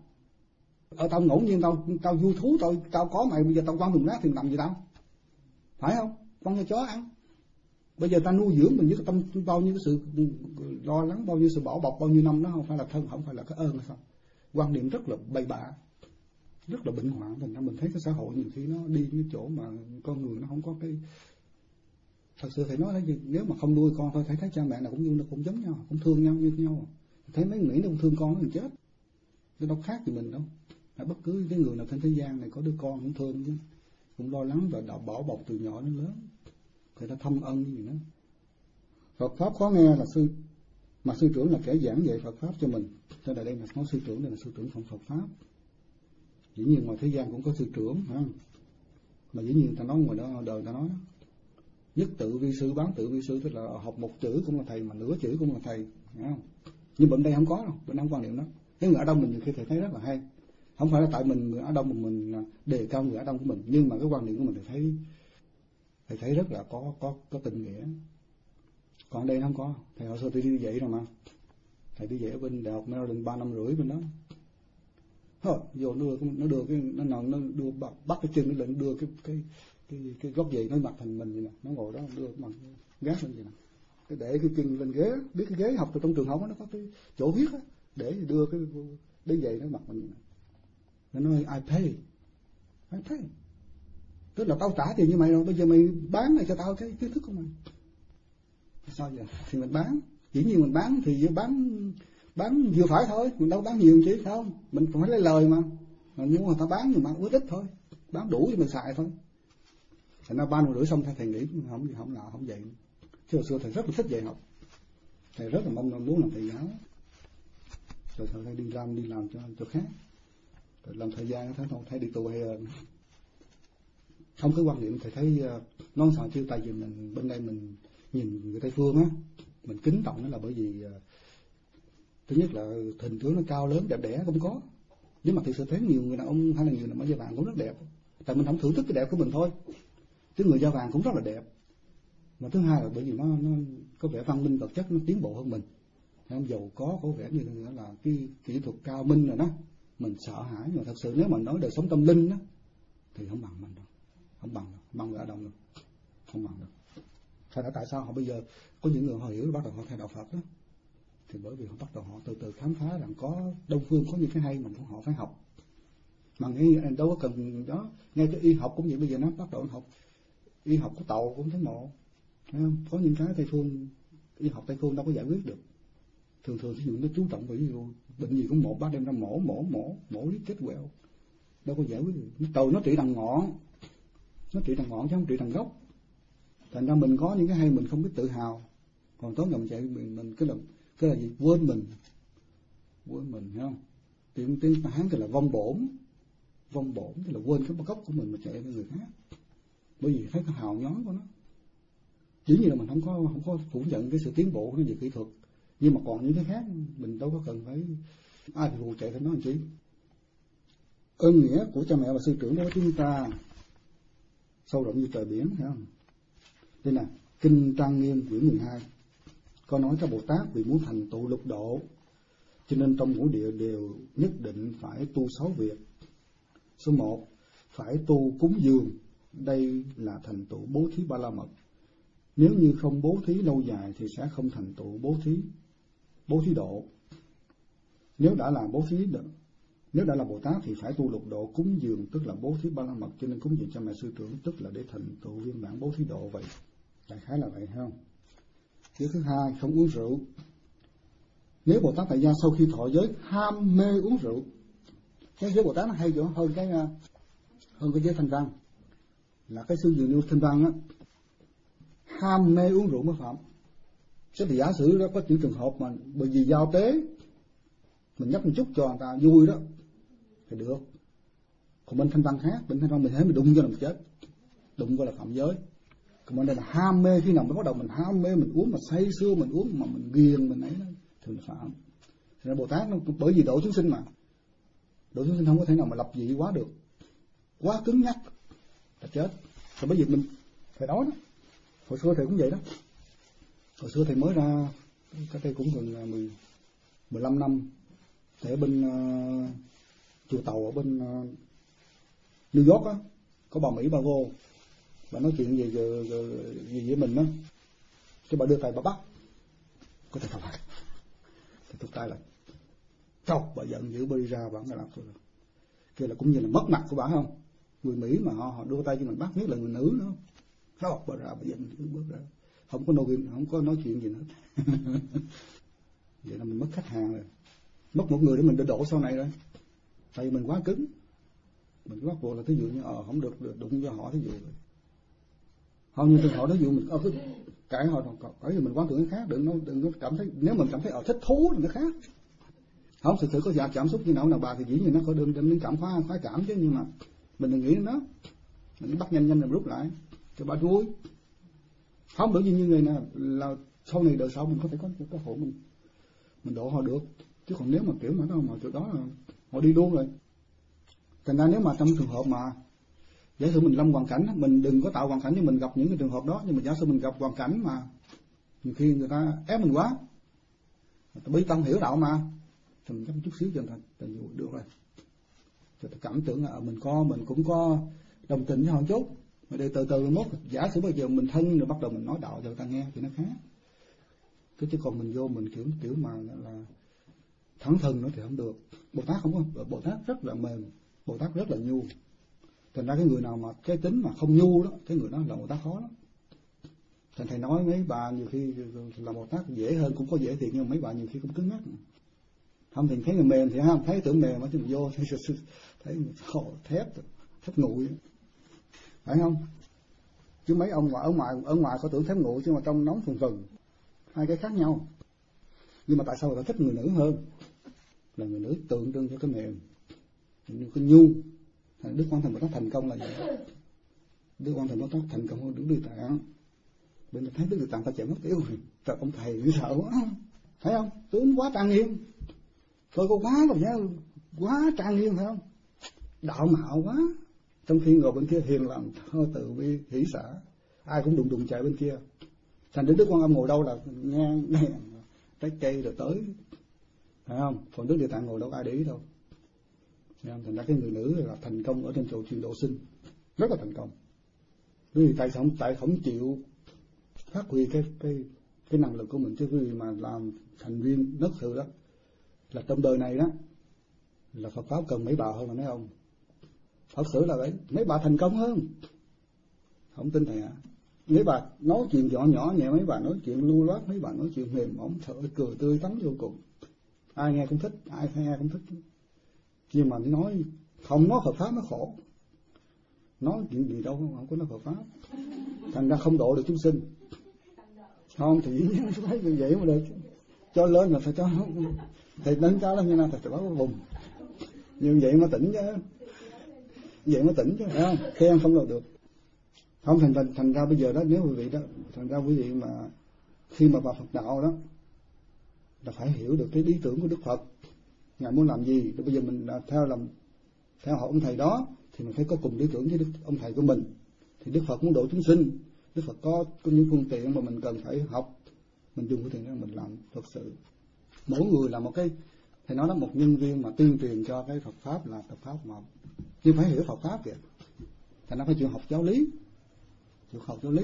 Tao ngẫu nhiên tao vui thú, tao có mày, bây giờ tao quăng thùng rác thì làm gì tao? Phải không? Quăng cho chó ăn. Bây giờ ta nuôi dưỡng mình với tâm bao nhiêu cái sự lo lắng, bao nhiêu sự bảo bọc, bao nhiêu năm, nó không phải là thân, không phải là cái ơn hay sao? Quan điểm rất là bậy bạ, rất là bệnh hoạn. Thành ra mình thấy cái xã hội nhiều khi nó đi những chỗ mà con người nó không có cái. Thật sự thầy nói là nếu mà không nuôi con thôi, thấy cha mẹ nào cũng giống nhau, cũng thương nhau như nhau. Thấy mấy người nó cũng thương con nó thì chết, nó đâu khác gì mình đâu. Bất cứ cái người nào trên thế gian này có đứa con cũng thương chứ, cũng lo lắng và bảo bọc từ nhỏ đến lớn, người ta thâm ân gì nữa. Phật pháp khó nghe là mà sư trưởng là kẻ giảng dạy Phật pháp cho mình. Cho nên đây là nói sư trưởng, đây là sư trưởng phòng Phật pháp. Dĩ nhiên ngoài thế gian cũng có sư trưởng, phải không? Mà dĩ nhiên ta nói ngoài đó đời ta nói nhất tự vi sư, bán tự vi sư, tức là học một chữ cũng là thầy, mà nửa chữ cũng là thầy, phải không? Nhưng bên đây không có đâu, bên đây không quan niệm đó. Cái người Á Đông mình nhiều khi thầy thấy rất là hay. Không phải là tại mình người Á Đông mà mình đề cao người Á Đông của mình, nhưng mà cái quan niệm của mình thầy thấy rất là có tình nghĩa. Còn đây nó không có. Thầy hồi xưa tôi đi dạy rồi mà. Thầy đi dạy ở bên đại học Maryland 3 năm rưỡi bên đó. Thôi, vô nó đưa bắt cái chân nó lên, đưa cái góc giày nó mặc thành mình vậy nè, nó ngồi đó đưa cái mặt gác lên vậy nè. Cái để cái chân lên ghế, biết cái ghế học từ trong trường học nó có cái chỗ viết á, để đưa cái giày nó mặc mình vậy nè. Nó nói I pay. Tức là tao trả tiền như mày rồi, bây giờ mày bán lại cho tao cái kiến thức của mày. Sao vậy? Thì mình bán, dĩ nhiên mình bán thì bán vừa phải thôi, mình đâu bán nhiều chứ không? Mình cũng phải lấy lời mà. Nhưng mà ta bán nhưng mà ít thôi, bán đủ cho mình xài thôi. Thành ra 3 năm rưỡi xong thầy nghĩ không dạy. Chứ hồi xưa thầy rất là thích dạy học, thầy rất là muốn làm thầy giáo. Rồi thầy đi làm cho khác. Rồi làm thời gian thấy đi tù hay không, cái quan niệm thầy thấy non sao chứ, tại vì mình bên đây mình nhìn người Tây phương á, mình kính trọng nó là bởi vì thứ nhất là hình tướng nó cao lớn đẹp đẽ cũng có, nhưng mà thực sự thấy nhiều người đàn ông hay là nhiều người da vàng cũng rất đẹp, tại mình không thưởng thức cái đẹp của mình thôi, chứ người da vàng cũng rất là đẹp. Mà thứ hai là bởi vì nó có vẻ văn minh vật chất, nó tiến bộ hơn mình, không giàu có vẻ như là cái kỹ thuật cao minh rồi đó, mình sợ hãi. Nhưng mà thật sự nếu mà nói đời sống tâm linh đó thì không bằng mình đâu, bằng người Á Đông đâu, không bằng đâu. Thật ra tại sao họ bây giờ có những người họ hiểu bắt đầu họ theo đạo Phật đó, thì bởi vì họ bắt đầu họ từ từ khám phá rằng có Đông phương có những cái hay mà họ phải học. Mà ngay đâu có cần đó, ngay cái y học cũng vậy, bây giờ nó bắt đầu học y học của Tàu cũng thấy ngộ, thấy không? Có những cái Tây phương, y học Tây phương đâu có giải quyết được. Thường ví dụ nó chú trọng về ví dụ bệnh gì cũng một bác đem ra mổ lý kết quẹo, đâu có giải quyết được. Nó trị đằng ngọn, chứ không trị đằng gốc. Thành ra mình có những cái hay mình không biết tự hào, còn tối ngày mình chạy mình cái là gì, quên mình, thấy không? Tiếng Hán cái là vong bổn, tức là quên cái gốc của mình mà chạy với người khác, bởi vì thấy cái hào nhoáng của nó. Dĩ nhiên là mình không có phủ nhận cái sự tiến bộ của nó về kỹ thuật, nhưng mà còn những cái khác mình đâu có cần phải ai thì chạy phải nói làm chi. Ơn nghĩa của cha mẹ và sư trưởng đối với chúng ta sâu rộng như trời biển, thấy không? Đây nè, Kinh Trang Nghiêm quyển 12 có nói các Bồ Tát vì muốn thành tựu lục độ, cho nên trong ngũ địa đều nhất định phải tu 6 việc. Số 1, phải tu cúng dường, đây là thành tựu bố thí ba la mật. Nếu như không bố thí lâu dài thì sẽ không thành tựu bố thí độ. Nếu đã là Bồ Tát thì phải tu lục độ cúng dường, tức là bố thí ba la mật, cho nên cúng dường cho mẹ sư trưởng tức là để thành tựu viên mãn bố thí độ vậy. Đại khái là vậy, hay không? Điều thứ hai, không uống rượu. Nếu Bồ Tát tại gia sau khi thọ giới ham mê uống rượu, cái giới Bồ Tát nó hay chỗ hơn cái giới thanh văn, là cái sư dường như thanh văn á, ham mê uống rượu mới phạm. Thế thì giả sử đó có những trường hợp mà bởi vì giao tế mình nhấp một chút cho người ta vui đó thì được. Còn bên thanh văn khác, bên thanh văn mình thấy mình đụng cho là mình chết, đụng gọi là phạm giới. Còn bên đây là ham mê, khi nào mới bắt đầu mình ham mê, mình uống mà say sưa, mình uống mà mình ghiền mình ấy đó, thì mình phạm. Thì Bồ Tát nó bởi vì độ chúng sinh mà, độ chúng sinh không có thể nào mà lập dị quá được, quá cứng nhắc là chết. Rồi bởi vì mình phải đó đó. Hồi xưa thầy cũng vậy đó. Hồi xưa thầy mới ra, cách đây cũng gần 15 năm, thầy ở bên chùa Tàu ở bên New York á, có bà Mỹ bà vô, bà nói chuyện gì với mình đó, cái bà đưa tay bà bắt, có thể không phải, thầy thúc tay lại, chọc bà giận dữ bà đi ra bà không làm thôi, kia là cũng như là mất mặt của bà không, người Mỹ mà họ đưa tay cho mình bắt, nhất là người nữ nữa, chọc bà ra bà giận dữ bước ra, không có nói chuyện gì nữa. Vậy là mình mất khách hàng rồi, mất một người để mình đổ sau này rồi, tại vì mình quá cứng, mình bắt buộc là thí dụ như không được đụng cho họ, thí dụ rồi. Không như trường họ thí dụ mình cứ cãi họ, bởi vì mình quan tưởng cái khác, đừng có cảm thấy, nếu mình cảm thấy thích thú thì nó khác. Không, thực sự có dạng cảm xúc như nào bà thì dĩ nhiên nó có đừng đến cảm khoái cảm chứ, nhưng mà mình đừng nghĩ đến nó, mình bắt nhanh rồi rút lại cho bà vui. Không bởi vì như người nào là sau này đời sau mình có thể có cái hộ mình độ họ được, chứ còn nếu mà kiểu mà chỗ đó là họ đi luôn rồi. Thành ra nếu mà trong trường hợp mà giả sử mình lâm hoàn cảnh, mình đừng có tạo hoàn cảnh cho mình gặp những cái trường hợp đó, nhưng mà giả sử mình gặp hoàn cảnh mà nhiều khi người ta ép mình quá, người ta bí tâm hiểu đạo mà, thì mình chút xíu cho người ta được rồi, cho ta cảm tưởng là mình cũng có đồng tình với họ chút, mà để từ từ mốt giả sử bây giờ mình thân rồi bắt đầu mình nói đạo cho người ta nghe thì nó khác. Chứ còn mình vô mình kiểu mà là thẳng thừng nữa thì không được. Bồ Tát không có, Bồ Tát rất là mềm, Bồ Tát rất là nhu. Thành ra cái người nào mà cái tính mà không nhu đó, cái người đó là Bồ Tát khó lắm. Thành thầy nói mấy bà nhiều khi là Bồ Tát dễ hơn, cũng có dễ thiệt, nhưng mà mấy bà nhiều khi cũng cứng nhắc. Không thì thấy người mềm thì không thấy tưởng mềm, chứ mà vô thấy thép nguội, phải không? Chứ mấy ông ở ngoài có tưởng thép nguội, chứ mà trong nóng phừng phừng, hai cái khác nhau. Nhưng mà tại sao người ta thích người nữ hơn? Là người nữ tượng trưng cho cái mềm, cái nhu. Đức Quan Thành Bồ Tát thành công là vậy. Đức Quan Thành Bồ Tát thành công hơn Đức Địa Tạng. Bên ta thấy Đức Địa Tạng ta chạy mất tiêu rồi, trời ông thầy như sợ quá, thấy không? Tướng quá trang nghiêm, tôi có quá trang nghiêm, phải không? Đạo mạo quá. Trong khi ngồi bên kia hiền lành, thơ từ bi hỷ xả, ai cũng đùng chạy bên kia. Thành Đức Quan Âm ngồi đâu là ngang đèn trái cây rồi tới, phải không? Còn Đức Địa Tạng ngồi đâu ai để ý đâu. Thành ra cái người nữ là thành công ở trên chỗ truyền độ sinh, rất là thành công. Vì tại không chịu phát huy cái năng lực của mình, chứ vì mà làm thành viên đất sự đó là trong đời này đó là Phật pháp cần mấy bà hơn là mấy ông. Thật sự là vậy, mấy bà thành công hơn. Không tin thầy hả? Mấy bà nói chuyện nhỏ nhẹ, mấy bà nói chuyện lưu loát, mấy bà nói chuyện mềm mỏng, thở cười tươi tắn vô cùng. Ai nghe cũng thích, ai nghe cũng thích. Nhưng mà nói không nói Phật pháp nó khổ. Nói chuyện gì đâu không có nói Phật pháp. Thành ra không độ được chúng sinh. Không thì dĩ nhiên thấy như vậy mà được. Cho lên là phải cho thầy nâng cao lên như nào thầy báo cái vùng. Nhưng vậy mà tỉnh chứ, phải không? Khen không được. Không thành ra bây giờ đó, nếu quý vị đó, thành ra quý vị mà khi mà vào Phật đạo đó là phải hiểu được cái lý tưởng của Đức Phật, Ngài muốn làm gì. Rồi bây giờ mình theo học ông thầy đó thì mình phải có cùng lý tưởng với ông thầy của mình, thì Thì Đức Phật muốn độ chúng sinh, Đức Phật có những phương tiện mà mình cần phải học, mình dùng phương tiện đó mình làm thật sự. Mỗi người là một cái, thầy nói đó, một nhân viên mà tuyên truyền cho cái Phật pháp là Phật pháp mà, nhưng phải hiểu Phật pháp kìa. Thành ra phải chịu học giáo lý, chịu học giáo lý,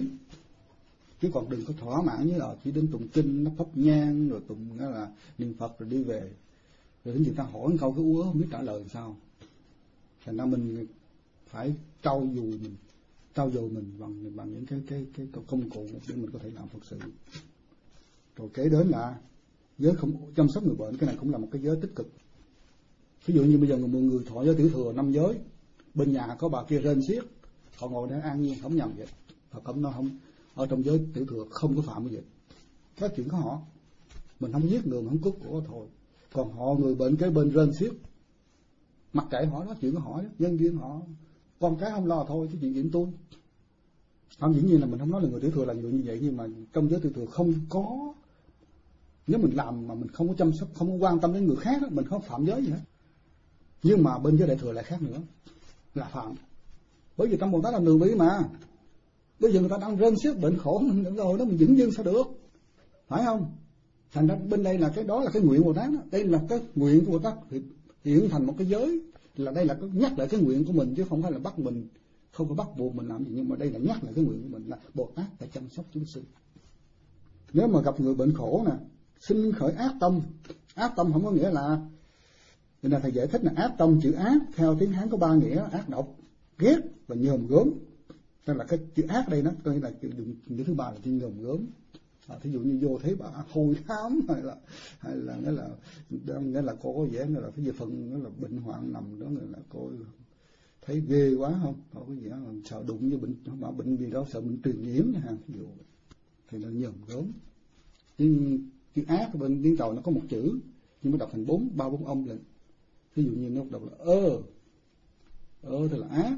chứ còn đừng có thỏa mãn như là chỉ đến tụng kinh, nó thắp nhang rồi tụng đó là niệm Phật rồi đi về, rồi đến người ta hỏi một câu cái không biết trả lời làm sao. Thành ra mình phải trau dồi mình bằng những cái công cụ để mình có thể làm Phật sự. Rồi kế đến là giới không chăm sóc người bệnh, cái này cũng là một cái giới tích cực. Ví dụ như bây giờ một người thọ giới tiểu thừa 5 giới, bên nhà có bà kia rên xiết, họ ngồi để an nhiên không nhầm vậy. Họ không nó không ở trong giới tiểu thừa không có phạm cái gì. Cái chuyện của họ, mình không giết người, mình không cướp của thôi. Còn họ người bệnh cái bên rên xiết, mặc kệ họ đó, chuyện của họ đó, nhân viên họ, con cái không lo thôi, chứ chuyện tôi. Không, dĩ nhiên là mình không nói là người tiểu thừa là người như vậy, nhưng mà trong giới tiểu thừa không có, nếu mình làm mà mình không có chăm sóc, không có quan tâm đến người khác đó, mình không phạm giới gì hết. Nhưng mà bên giới đại thừa lại khác nữa, là phạm. Bởi vì tâm Bồ Tát là từ bi mà. Bây giờ người ta đang rên xiết bệnh khổ rồi đó, mình dững dưng sao được, phải không? Thành ra bên đây là cái đó là cái nguyện Bồ Tát đó. Đây là cái nguyện của Bồ Tát hiện thành một cái giới, là đây là cái nhắc lại cái nguyện của mình, chứ không phải là bắt mình, không phải bắt buộc mình làm gì, nhưng mà đây là nhắc lại cái nguyện của mình là Bồ Tát phải chăm sóc chúng sinh. Nếu mà gặp người bệnh khổ nè, sinh khởi ác tâm không có nghĩa là, nên là thầy giải thích là ác tâm, chữ ác theo tiếng Hán có 3 nghĩa: ác độc, ghét và nhòm gớm. Nên là cái chữ ác đây nó coi là chữ thứ 3 là chữ nhòm gớm. Thí dụ như vô thấy bà hôi hám hay là nghĩa là cô có vẻ là cái phần nó là bệnh hoạn nằm đó, người là cô thấy ghê quá không, có cái gì đó sợ đụng như bệnh, không bảo bệnh gì đó, sợ bệnh truyền nhiễm nha ha, ví dụ thì là nhòm gớm. Nhưng chữ ác bên tiếng Tàu nó có một chữ nhưng nó đọc thành 3-4 âm lần. Ví dụ như nó đọc là tức là ác,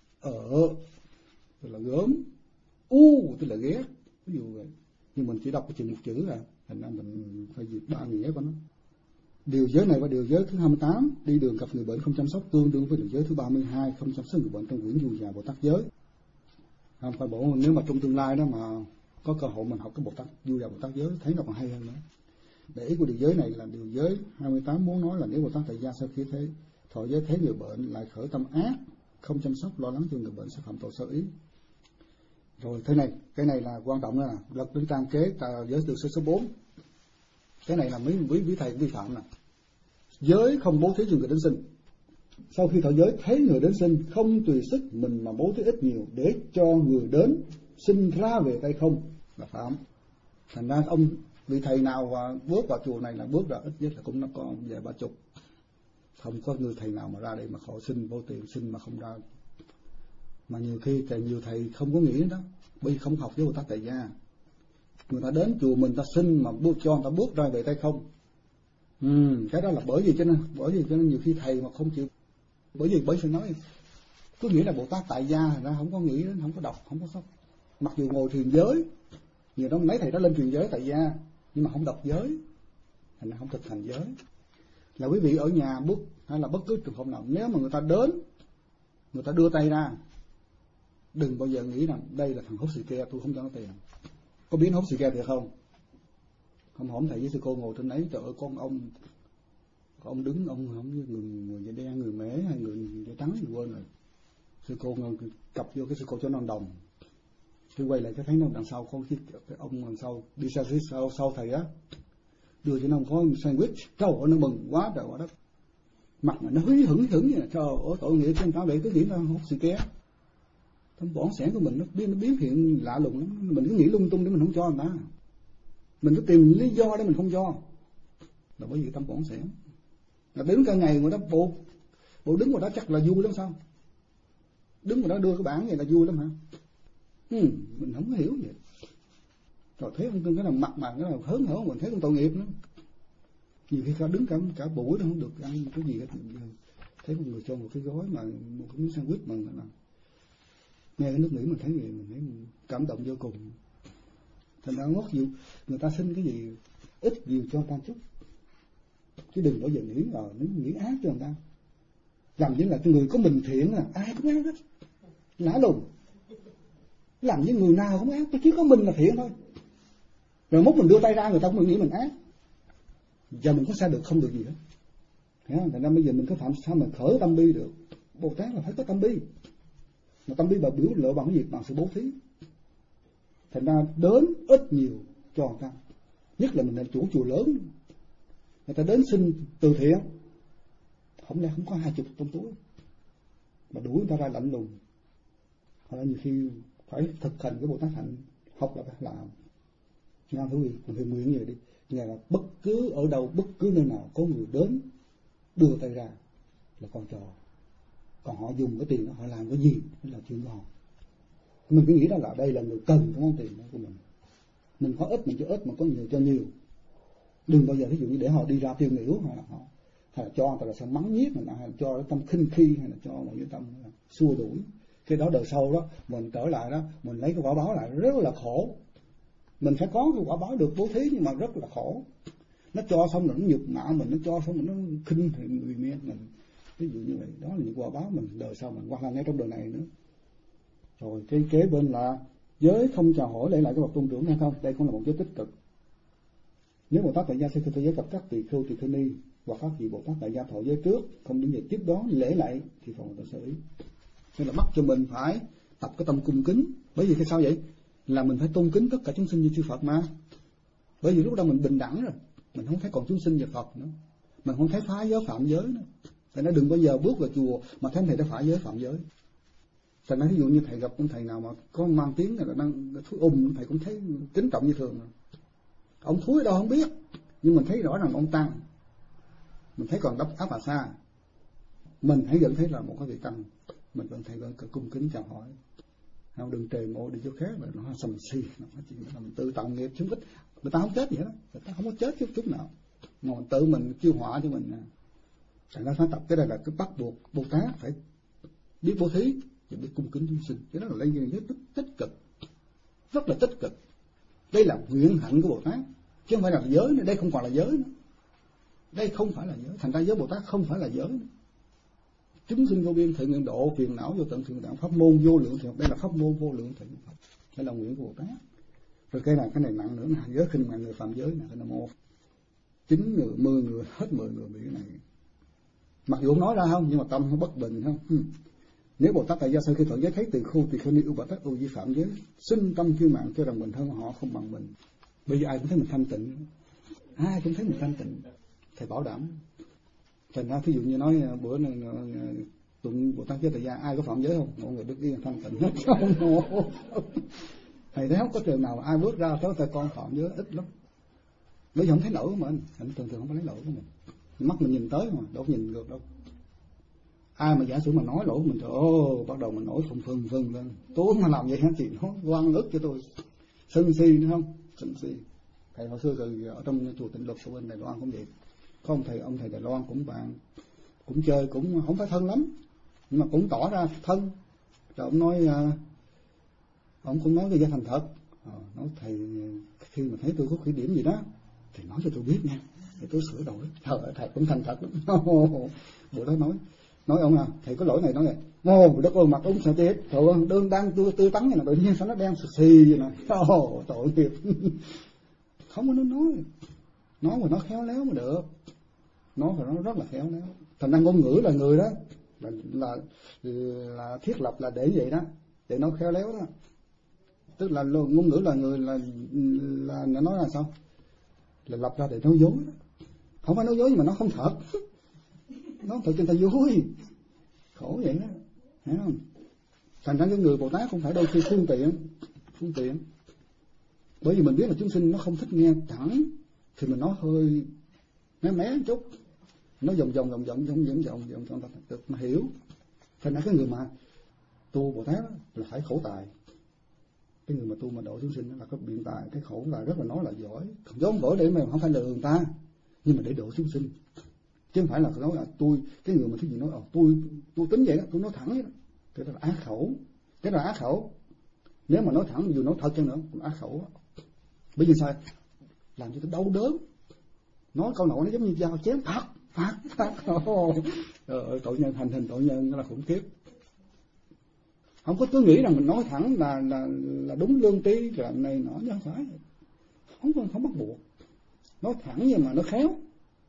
tức là gớm, tức là ghét, ví dụ vậy. Nhưng mình chỉ đọc cái chữ một chữ là thành ra mình phải dịch 3 nghĩa của nó. Điều giới này và điều giới thứ 28, đi đường gặp người bệnh không chăm sóc, tương đương với điều giới thứ 32, không chăm sóc người bệnh trong quyển Du Già Bồ Tát giới. Không phải bộ, nếu mà trong tương lai đó mà có cơ hội mình học cái Bồ Tát Du Già Bồ Tát giới thấy nó còn hay hơn nữa. Để ý của điều giới này là điều giới 28 muốn nói là nếu Bồ Tát Tại Gia sau khi thấy thọ giới thấy người bệnh lại khởi tâm ác, không chăm sóc lo lắng cho người bệnh sẽ phạm tội sơ ý. Rồi thế này, cái này là quan trọng nè, lật đến trang kế giới từ số 4. Cái này là mấy quý thầy vi phạm nè. Giới không bố thí cho người đến sinh. Sau khi thọ giới thấy người đến sinh, không tùy sức mình mà bố thí ít nhiều để cho người đến sinh ra về tay không là phạm. Thành ra ông vị thầy nào bước vào chùa này là bước ra ít nhất là cũng nó có vài 30. Không có người thầy nào mà ra đây mà họ xin vô tiền, xin mà không ra. Mà nhiều khi nhiều thầy không có nghĩ đó, bởi vì không học với Bồ Tát Tại Gia. Người ta đến chùa mình ta xin mà cho người ta bước ra về tay không. Cái đó là bởi vì cho nên nhiều khi thầy mà không chịu, bởi vì nói cứ nghĩ là Bồ Tát Tại Gia ra không có nghĩ đến, không có đọc, không có sốc. Mặc dù ngồi thiền giới, nhiều đó mấy thầy đó lên truyền giới Tại Gia nhưng mà không đọc giới, thành ra không thực hành giới. Là quý vị ở nhà bước hay là bất cứ trường hợp nào, nếu mà người ta đến, người ta đưa tay ra, đừng bao giờ nghĩ rằng đây là thằng hút xì ke, tôi không cho nó tiền. Có biết hút xì ke thiệt không? Hôm thầy với sư cô ngồi trên ấy, trời ơi, con ông đứng, ông không như người da đen, người mễ hay người da trắng gì quên rồi. Sư cô cặp vô cái sư cô cho nó đồng. Tôi quay lại cái thấy nó đằng sau có cái ông đằng sau đi xa sau thầy á, đưa cho nó có sandwich, trời ơi nó mừng quá trời quá đất, mặt mà nó hứng vậy, trời ơi tội nghiệp cho tao để cứ nghĩ là hút xì ke. Tâm bổn sẻn của mình nó biến hiện lạ lùng lắm, mình cứ nghĩ lung tung để mình không cho người ta, mình cứ tìm lý do để mình không cho, là bởi vì tâm bổn sẻn. Là đến cả ngày người đó bộ đứng ngoài đó chắc là vui lắm sao? Đứng ngoài đó đưa cái bảng này là vui lắm hả? Mình không có hiểu vậy. Rồi thấy ông cái là mặt mà cái là hớn hở, mình thấy con tội nghiệp nữa. Nhiều khi ta đứng cả buổi nó không được ăn cái gì hết. Thấy một người cho một cái gói mà một cái miếng sandwich mà nghe cái nước Mỹ mình thấy mình cảm động vô cùng. Thành ra ngót nhiều người ta xin cái gì ít nhiều cho người ta chút, chứ đừng bao giờ nghĩ ác cho người ta. Làm như là cái người có mình thiện là ai cũng ác hết, lạ lùng. Làm với người nào cũng ác, chỉ có mình là thiện thôi. Rồi mốt mình đưa tay ra người ta cũng nghĩ mình ác. Giờ mình có sai được không được gì hết. Thành ra bây giờ mình có phạm sao mà khởi tâm bi được. Bồ Tát là phải có tâm bi. Mà tâm bi bà biểu lộ bằng cái gì? Bằng sự bố thí. Thành ra đến ít nhiều cho người ta. Nhất là mình là chủ chùa lớn, người ta đến xin từ thiện, không lẽ không có 20 trong túi mà đuổi người ta ra lạnh lùng. Hoặc là nhiều khi phải thực hành cái Bồ Tát hạnh, học là phải làm. Nghe thú vị, mình nguyện như vậy đi. Nghe là bất cứ ở đâu, bất cứ nơi nào có người đến đưa tay ra là con cho. Còn họ dùng cái tiền đó họ làm cái gì đó là chuyện của họ. Mình cứ nghĩ đó là đây là người cần cái món tiền đó của mình. Mình có ít mình cho ít, mà có nhiều cho nhiều. Đừng bao giờ ví dụ như để họ đi ra tiêu nghỉu, hay là cho người ta là sao mắng nhiếc, hay là cho tâm khinh khi, hay là cho mọi cái tâm xua đuổi. Cái đó đời sau đó mình trở lại đó, mình lấy cái quả báo lại rất là khổ. Mình phải có cái quả báo được bố thí nhưng mà rất là khổ. Nó cho xong rồi nó nhục mạ mình, nó cho xong rồi nó khinh thì người miệng mình. Ví dụ như vậy, đó là những quả báo mình đời sau mình hoặc là ngay trong đời này nữa. Rồi cái kế bên là giới không chào hỏi lễ lại cái bậc tôn trưởng hay không? Đây cũng là một giới tích cực. Nếu Bồ Tát tại gia sẽ thưa giới gặp các tỳ khưu tỳ khưu ni hoặc các vị Bồ Tát tại gia thọ giới trước, không đến giờ tiếp đón lễ lại thì phòng ta xử lý. Nên là bắt cho mình phải tập cái tâm cung kính. Bởi vì cái sao vậy? Là mình phải tôn kính tất cả chúng sinh như chư Phật mà. Bởi vì lúc đó mình bình đẳng rồi, mình không thấy còn chúng sinh và Phật nữa, mình không thấy phá giới phạm giới nữa. Thành ra đừng bao giờ bước vào chùa mà thấy thầy đã phá giới phạm giới. Thành ra ví dụ như thầy gặp ông thầy nào mà có mang tiếng là đang thúi thầy cũng thấy kính trọng như thường rồi. Ông thúi đâu không biết, nhưng mình thấy rõ ràng ông tăng, mình thấy còn đắp áp bà xa, mình vẫn thấy là một cái vị tăng, mình vẫn thấy vẫn cung kính chào hỏi. Không đừng trề mộ đi chỗ khác mà nó sầm xì, nó chuyện đó là mình tự tạo nghiệp chúng ít. Người ta không chết gì hết, người ta không có chết chút nào, mà mình tự mình chiêu họa cho mình. Thành ra phải tập cái này là cái bắt buộc Bồ Tát phải biết bố thí và biết cung kính chúng sinh. Cái đó là lấy gì tích cực, rất là tích cực. Đây là nguyện hạnh của Bồ Tát chứ không phải là giới nữa. Đây không còn là giới nữa, đây không phải là giới. Thành ra giới Bồ Tát không phải là giới nữa. Chúng sinh vô biên thệ nguyện độ, phiền não vô tận thiện đạo, pháp môn vô lượng thiện. Đây là pháp môn vô lượng thiện. Đây là nguyện của Bồ Tát. Rồi cái này nặng nữa là giới khinh mà người phạm giới này là một 9 người 10 người hết 10 người bị cái này. Mặc dù không nói ra không, nhưng mà tâm nó bất bình không. Nếu Bồ Tát tại gia sau khi thọ giới thấy từ khu thì ni Bồ Tát vi phạm giới, sinh tâm kiêu mạn cho rằng mình hơn họ, không bằng mình. Bây giờ ai cũng thấy mình thanh tịnh, ai cũng thấy mình thanh tịnh, thầy bảo đảm. Thành ra ví dụ như nói bữa này tụng Bồ Tát giới tại gia ai có phạm giới không? Mọi người đức yên thanh tịnh hết. Thầy thấy không có trường nào ai bước ra tới tay con phạm giới, ít lắm. Bởi vì không thấy lỗi của mình, thường không có lấy lỗi của mình. Mắt mình nhìn tới mà, đâu có nhìn ngược đâu. Ai mà giả sử mà nói lỗi của mình, trời ơi, bắt đầu mình nổi phừng lên. Tôi mà làm vậy hả chị, nó oan ức cho tôi. Sân si nữa không? Sân si. Thầy hồi xưa rồi ở trong chùa Tịnh Lục của bên Đài Loan cũng vậy. Có ông thầy Đài Loan cũng bạn, cũng chơi, cũng không phải thân lắm, nhưng mà cũng tỏ ra thân. Rồi ông nói, ông cũng nói cái gia thành thật. Nói thầy khi mà thấy tôi có khuyết điểm gì đó thì nói cho tôi biết nha, để tôi sửa đổi. Trời ơi, thầy cũng thành thật lắm. Bữa đó nói ông thầy có lỗi này, nói này, đất ơi, mặt ông sợ tiệt, trời ơi, đơn đang tươi tắn này, tự nhiên sao nó đen xì vậy nè, tội nghiệp. Không có nói mà nó khéo léo mới được, nói phải nó rất là khéo léo. Thành ra ngôn ngữ là người đó là thiết lập là để vậy đó, để nó khéo léo đó. Tức là ngôn ngữ là người là nói là sao? Là lập ra để nói dối đó. Không phải nói dối nhưng mà nó không thật. Nó thật cho người ta vui. Khổ vậy đó. Thấy không? Thành ra cái người Bồ Tát không phải đôi khi phương tiện. Bởi vì mình biết là chúng sinh nó không thích nghe thẳng, thì mình nói hơi mé một chút. Nó vòng được mà hiểu. Thành ra cái người mà tu Bồ Tát là phải khổ tài. Cái người mà tu mà độ chúng sinh là có biện tài, cái khổ là rất là nói là giỏi. Giống vỡ để mà không phải là người ta, nhưng mà để độ chúng sinh. Chứ không phải là nói là tôi, cái người mà cái gì nói tôi tính vậy đó, tôi nói thẳng vậy đó. Cái đó là ác khẩu. Nếu mà nói thẳng dù nói thật chăng nữa cũng ác khẩu đó. Bởi vì sao? Làm cho tôi đau đớn. Nói câu nọ nó giống như dao chém phạt. Tội nhân hành hình tội nhân nó là khủng khiếp. Không có cứ nghĩ rằng mình nói thẳng là đúng lương tri là này nọ, chứ không phải. Không bắt buộc. Nói thẳng nhưng mà nó khéo.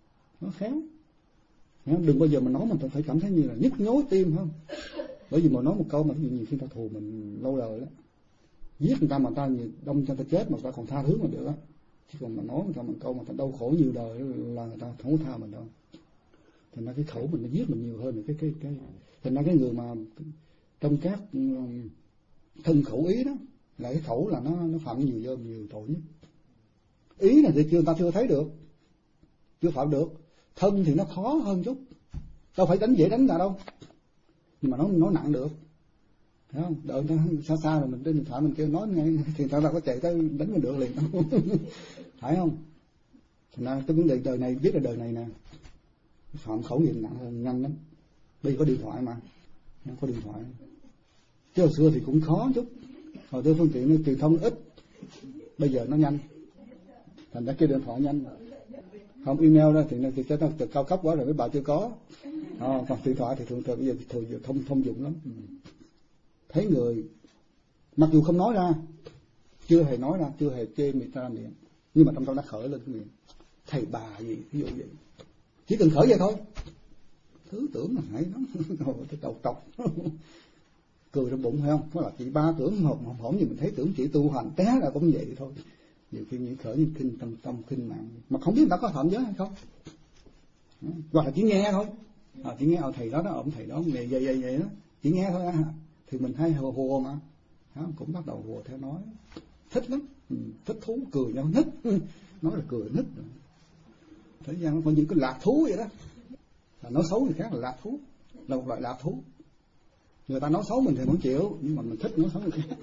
Đừng bao giờ mà nói mình phải cảm thấy như là nhức nhối tim không. Bởi vì mà nói một câu mà ví dụ nhiều khi ta thù mình lâu đời đó, giết người ta mà ta đông cho ta chết mà ta còn tha thứ mà được á. Chứ còn mà nói người ta một câu mà ta đau khổ nhiều đời là người ta không có tha mình đâu. Thành ra cái khẩu mình nó giết mình nhiều hơn cái thành ra cái người mà trong các thân khẩu ý đó là cái khẩu là nó phạm nhiều tội nhất. Ý là thì ta chưa thấy được, chưa phạm được. Thân thì nó khó hơn chút, đâu phải đánh dễ đánh ta đâu, nhưng mà nó nặng được, thấy không? Đợi nó xa rồi mình trên điện thoại mình kêu nói ngay thì ta có chạy tới đánh mình được liền đâu. Phải không? Thành ra cái vấn đề đời này, biết là đời này nè, phạm khẩu gì nặng hơn nhanh lắm. Bây giờ có điện thoại mà, có điện thoại. Chứ hồi xưa thì cũng khó chút, hồi xưa phương tiện truyền thông ít, bây giờ nó nhanh, thành ra cái điện thoại nhanh. Không, email đó thì chắc nó cao cấp quá rồi mấy bà chưa có. Còn điện thoại thì thường bây giờ thông dụng lắm. Thấy người mặc dù không nói ra, chưa hề nói ra, chưa hề chê người ta ra miệng, nhưng mà trong đã khởi lên cái miệng thầy bà gì ví dụ vậy, chỉ cần khởi vậy thôi, thứ tưởng là hay lắm. Cái đầu trọc cười trong bụng, phải không? Có là chị ba tưởng hổn gì mình thấy tưởng chị tu hành té là cũng vậy thôi. Nhiều khi những khởi những kinh tâm kinh mạng mà không biết người ta có phạm giới hay không, hoặc là chỉ nghe thôi. Chỉ nghe thầy đó ông thầy đó vậy đó, chỉ nghe thôi thì mình hay hùa mà cũng bắt đầu hùa theo nói, thích lắm, thích thú, cười nhau nít, nói là cười nít. Thế gian nó có những cái lạc thú vậy đó, là nói xấu người khác là lạc thú, là một loại lạc thú. Người ta nói xấu mình thì không chịu, nhưng mà mình thích nói xấu người khác.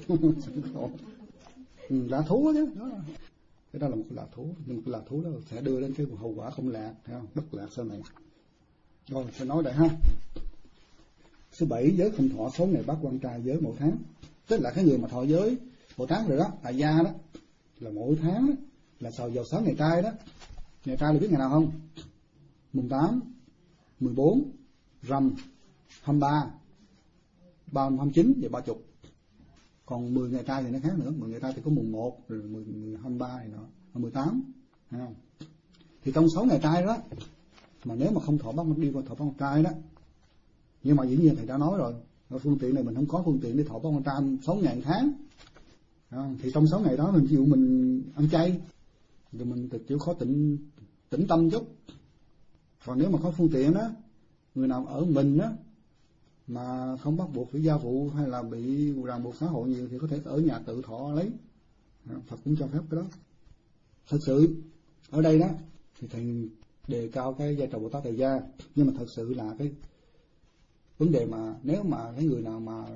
Lạc thú đó chứ, cái đó là một lạc thú, nhưng cái lạc thú đó sẽ đưa đến cái hậu quả không lạc, thấy không? Bất lạc sau này. Rồi sẽ nói đây ha. Số 7, giới không thọ 6 ngày bát quan trai giới mỗi tháng. Tức là cái người mà thọ giới mỗi tháng rồi đó, tại gia đó, là mỗi tháng đó, là vào 6 ngày trai đó. Ngày trai là biết ngày nào không? Mùng 8, 14, rằm, 23, 30, 29 và 30. Còn 10 ngày trai thì nó khác nữa. 10 ngày trai thì có mùng 1, rồi 23 này nọ, 18, thấy không? Thì trong 6 ngày trai đó, mà nếu mà không thọ đi qua thọ bát quan trai đó, nhưng mà dĩ nhiên thầy đã nói rồi, phương tiện này mình không có phương tiện để thọ bát quan trai 6 ngày một tháng. Thì trong 6 ngày đó mình ví dụ mình ăn chay, rồi mình chịu khó tĩnh tâm chút. Còn nếu mà có phương tiện đó, người nào ở mình đó mà không bắt buộc phải gia vụ hay là bị ràng buộc xã hội nhiều thì có thể ở nhà tự thọ lấy. Phật cũng cho phép cái đó. Thật sự ở đây đó thì thầy đề cao cái vai trò Bồ Tát tại gia, nhưng mà thật sự là cái vấn đề mà nếu mà cái người nào mà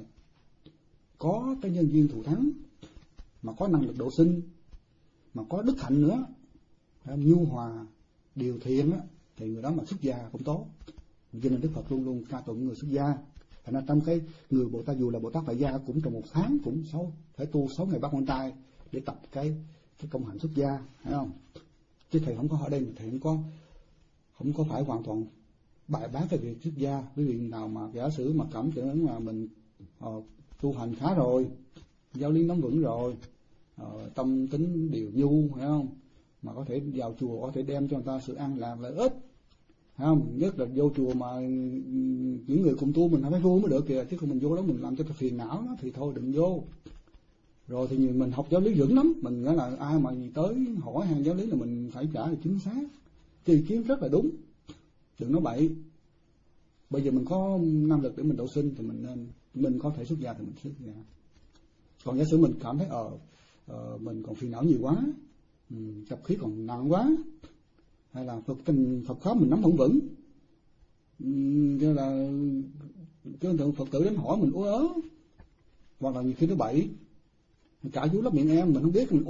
có cái nhân duyên thù thắng, mà có năng lực độ sinh, mà có đức hạnh nữa, nhu hòa, điều thiện á, thì người đó mà xuất gia cũng tốt. Cho nên Đức Phật luôn luôn ca tụng người xuất gia. Thành ra trong cái người Bồ Tát, dù là Bồ Tát tại gia cũng trong một tháng cũng phải tu 6 ngày bát quan trai để tập cái công hạnh xuất gia, thấy không? Chứ thầy không có ở đây, thầy không có phải hoàn toàn bài bác cái việc xuất gia. Quý vị nào mà giả sử mà cảm tưởng mà mình tu hành khá rồi, giáo lý nắm vững rồi, tâm tính điều nhu, phải không? Mà có thể vào chùa có thể đem cho người ta sự an lạc lợi ích, phải không? Nhất là vô chùa mà những người cùng tu mình phải vui mới được kìa, chứ không mình vô đó mình làm cho ta phiền não đó thì thôi đừng vô. Rồi thì mình học giáo lý vững lắm, mình nghĩa là ai mà tới hỏi hàng giáo lý là mình phải trả lời chính xác, cái ý kiến rất là đúng, đừng nói bậy. Bây giờ mình có năng lực để mình độ sinh thì mình có thể xuất gia thì mình xuất gia. Còn giả sử mình cảm thấy mình còn phiền não nhiều quá, tập khí còn nặng quá, hay là Phật pháp mình nắm không vững, cho là cái tượng Phật tử đến hỏi mình ú ớ, hoặc là nhiều khi nó bậy, cả vú lấp miệng em mình không biết, mình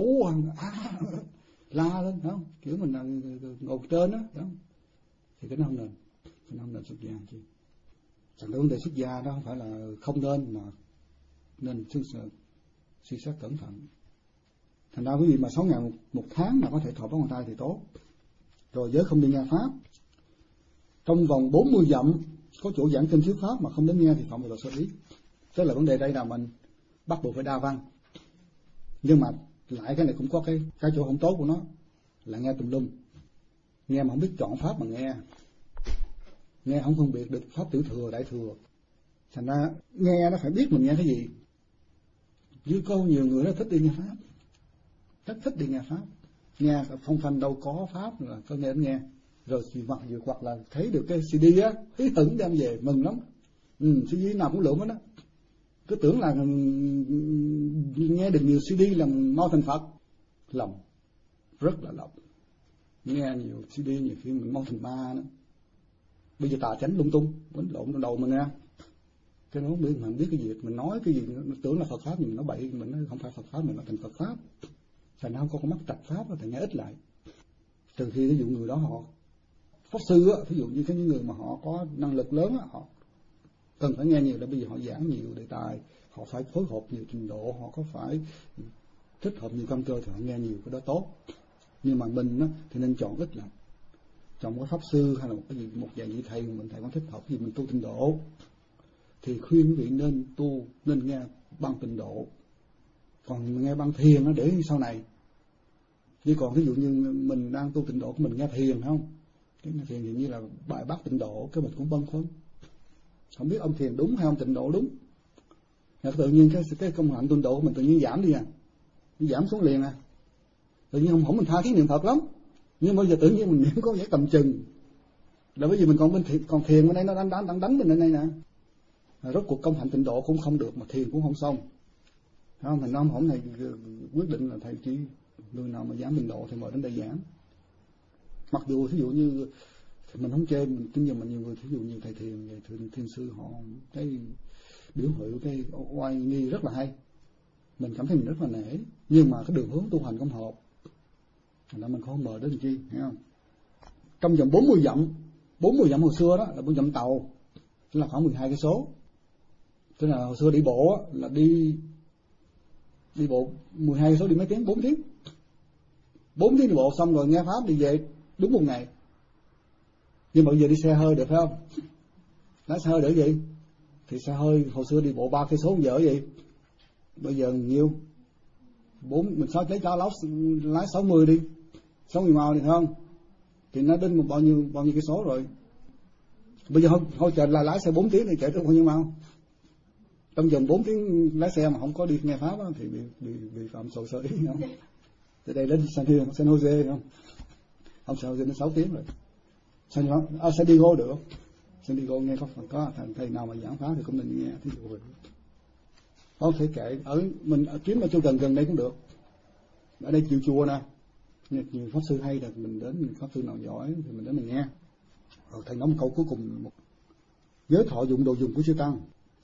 la lên, không? Kiểu mình là ngồi trên đó, không? Thì cái nó không nên xuất gia chứ. Thành ra vấn đề xuất gia đó không phải là không nên, mà nên suy xét cẩn thận. Thành ra quý vị mà 6 ngày một tháng mà có thể thọ bát quan trai thì tốt. Rồi giới không đi nghe pháp. Trong vòng 40 dặm có chỗ giảng kinh thuyết pháp mà không đến nghe thì phạm vào luật sơ ý. Tức là vấn đề đây là mình bắt buộc phải đa văn. Nhưng mà lại cái này cũng có cái chỗ không tốt của nó là nghe tùm lum, nghe mà không biết chọn pháp mà nghe không phân biệt được pháp tiểu thừa đại thừa. Thành ra nghe nó phải biết mình nghe cái gì. Chứ có nhiều người nó thích đi nghe pháp, rất thích đi nghe pháp, nghe phong phanh đâu có pháp là có nghe đến nghe, rồi chỉ mặc dù hoặc là thấy được cái CD á, hí hửng đem về mừng lắm. CD nào cũng lượm hết đó. Cứ tưởng là nghe được nhiều CD là mau thành Phật, lầm, rất là lầm. Nghe nhiều CD nhiều khi mình mau thành ma nữa. Bây giờ tà chánh lung tung quấn lộn trong đầu mình nghe, cái nó mình biết cái gì, mình nói cái gì nó tưởng là Phật pháp, nhưng nó bậy, mình nói không phải Phật pháp, mình nói thành Phật pháp. Thành ra không có con mắt trạch pháp, thành nghe ít lại. Trừ khi ví dụ người đó họ pháp sư á, ví dụ như cái những người mà họ có năng lực lớn á, họ cần phải nghe nhiều, là bây giờ họ giảng nhiều đề tài, họ phải phối hợp nhiều trình độ, họ có phải thích hợp nhiều căn cơ thì họ nghe nhiều, cái đó tốt. Nhưng mà mình á, thì nên chọn ít lại, chọn một pháp sư hay là một cái gì, một vài vị thầy mình thầy có thích hợp gì mình tu tịnh độ, thì khuyên quý vị nên tu, nên nghe băng tịnh độ. Còn nghe băng thiền nó để sau này. Chứ còn ví dụ như mình đang tu tịnh độ của mình nghe thiền không, cái nghe thiền thì như là bài bát tịnh độ, cái mình cũng băn khoăn, không biết ông thiền đúng hay ông tịnh độ đúng. Rồi tự nhiên cái công hạnh tịnh độ của mình tự nhiên giảm đi giảm xuống liền tự nhiên không mình tha thiết niệm Phật lắm, nhưng bây giờ tự nhiên mình niệm có vẻ cầm chừng, là bởi vì mình còn thiền bên đây nó đang đánh bên đây nè. Rốt cuộc công hạnh tịnh độ cũng không được mà thiền cũng không xong, không? Thành năm hôm này quyết định là thầy chỉ người nào mà giảng tịnh độ thì mời đến đây giảng. Mặc dù ví dụ như mình không chê, mình tin rằng mình nhiều người, ví dụ như thầy thiền sư họ cái biểu hiện cái oai nghi rất là hay, mình cảm thấy mình rất là nể, nhưng mà cái đường hướng tu hành không hợp, thành ra mình không mời đến chi, hiểu không? Trong vòng 40 dặm hồi xưa đó là 40 dặm tàu, tức là khoảng 12 cây số. Tức là hồi xưa đi bộ á, là đi bộ 12 cây số đi mấy tiếng, 4 tiếng. 4 tiếng đi bộ xong rồi nghe pháp đi về đúng một ngày. Nhưng mà bây giờ đi xe hơi được phải không? Lái xe hơi để gì? Thì xe hơi hồi xưa đi bộ 3 cây số giờ gì? Bây giờ nhiêu? 4 mình lấy cho lái 60 đi. 60 mile thì không? Thì nó đến bao nhiêu cây số rồi? Bây giờ thôi chờ là lái xe 4 tiếng thì chạy được bao nhiêu mile? Trong vòng 4 tiếng lái xe mà không có đi nghe pháp đó, thì bị phạm tội sơ ý không? Từ đây đến San Jose không? Không, San Jose đến 6 tiếng rồi. San Diego được không? San Diego nghe có thầy nào mà giảng pháp thì cũng nên nghe. Thí dụ rồi không thể kệ, ở mình kiếm ở chỗ gần đây cũng được. Ở đây chịu chùa nè, nhiều pháp sư hay, là mình đến pháp sư nào giỏi thì mình đến mình nghe. Rồi thầy nói một câu cuối cùng, giới thọ dụng đồ dùng của chư tăng.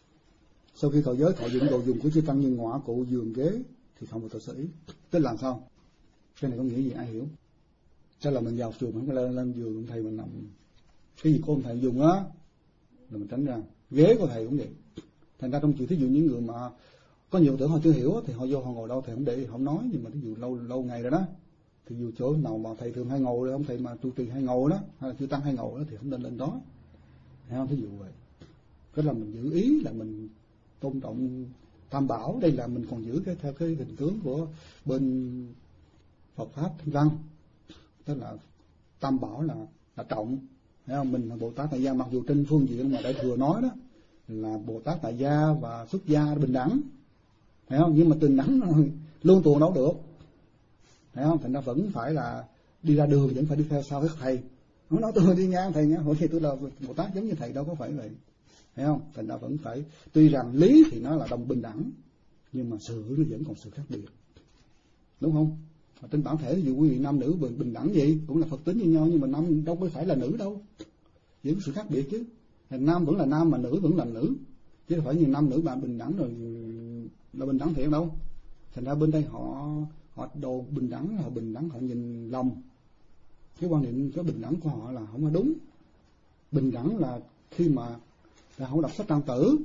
Sau khi thọ giới thọ dụng đồ dùng của chư tăng như ngọa cụ giường ghế thì phạm một tội sơ ý. Tức là sao? Cái này có nghĩa gì ai hiểu? Chắc là mình vào chùa mình không có lên giường ông thầy mình nằm, cái gì của ông thầy dùng á là mình tránh ra. Ghế của thầy cũng vậy. Thành ra trong chùa thí dụ những người mà có nhiều tưởng họ chưa hiểu thì họ vô họ ngồi đâu thầy không để không nói, nhưng mà thí dụ lâu ngày rồi đó, thì dù chỗ nào mà thầy thường hay ngồi, ông thầy mà trụ trì hay ngồi đó, hay là chư tăng hay ngồi đó thì không nên lên đó, thấy không? Thí dụ vậy. Cái là mình giữ ý là mình tôn trọng Tam Bảo. Đây là mình còn giữ theo cái hình tướng của bên Phật pháp Thanh Văn, tức là Tam Bảo là trọng, thấy không? Mình là Bồ Tát Tại Gia, mặc dù trên phương diện mà Đại Thừa nói đó là Bồ Tát Tại Gia và xuất gia bình đẳng, thấy không? Nhưng mà bình đẳng luôn tuồng đâu được, thấy không? Thành ra vẫn phải là đi ra đường vẫn phải đi theo sau các thầy. Không nói tôi đi ngang thầy nhé, hồi khi tôi là Bồ Tát giống như thầy đâu có phải vậy, thấy không? Thành ra vẫn phải, tuy rằng lý thì nó là đồng bình đẳng, nhưng mà sự nó vẫn còn sự khác biệt, đúng không? Và trên bản thể ví dụ quý vị nam nữ bình đẳng gì cũng là Phật tính như nhau, nhưng mà nam đâu có phải là nữ đâu, vẫn sự khác biệt chứ. Nam vẫn là nam mà nữ vẫn là nữ, chứ không phải như nam nữ bạn bình đẳng rồi là bình đẳng thiện đâu. Thành ra bên đây họ đồ bình đẳng, họ bình đẳng họ nhìn lầm. Cái quan niệm cái bình đẳng của họ là không có đúng. Bình đẳng là khi mà là không đọc sách Trang Tử.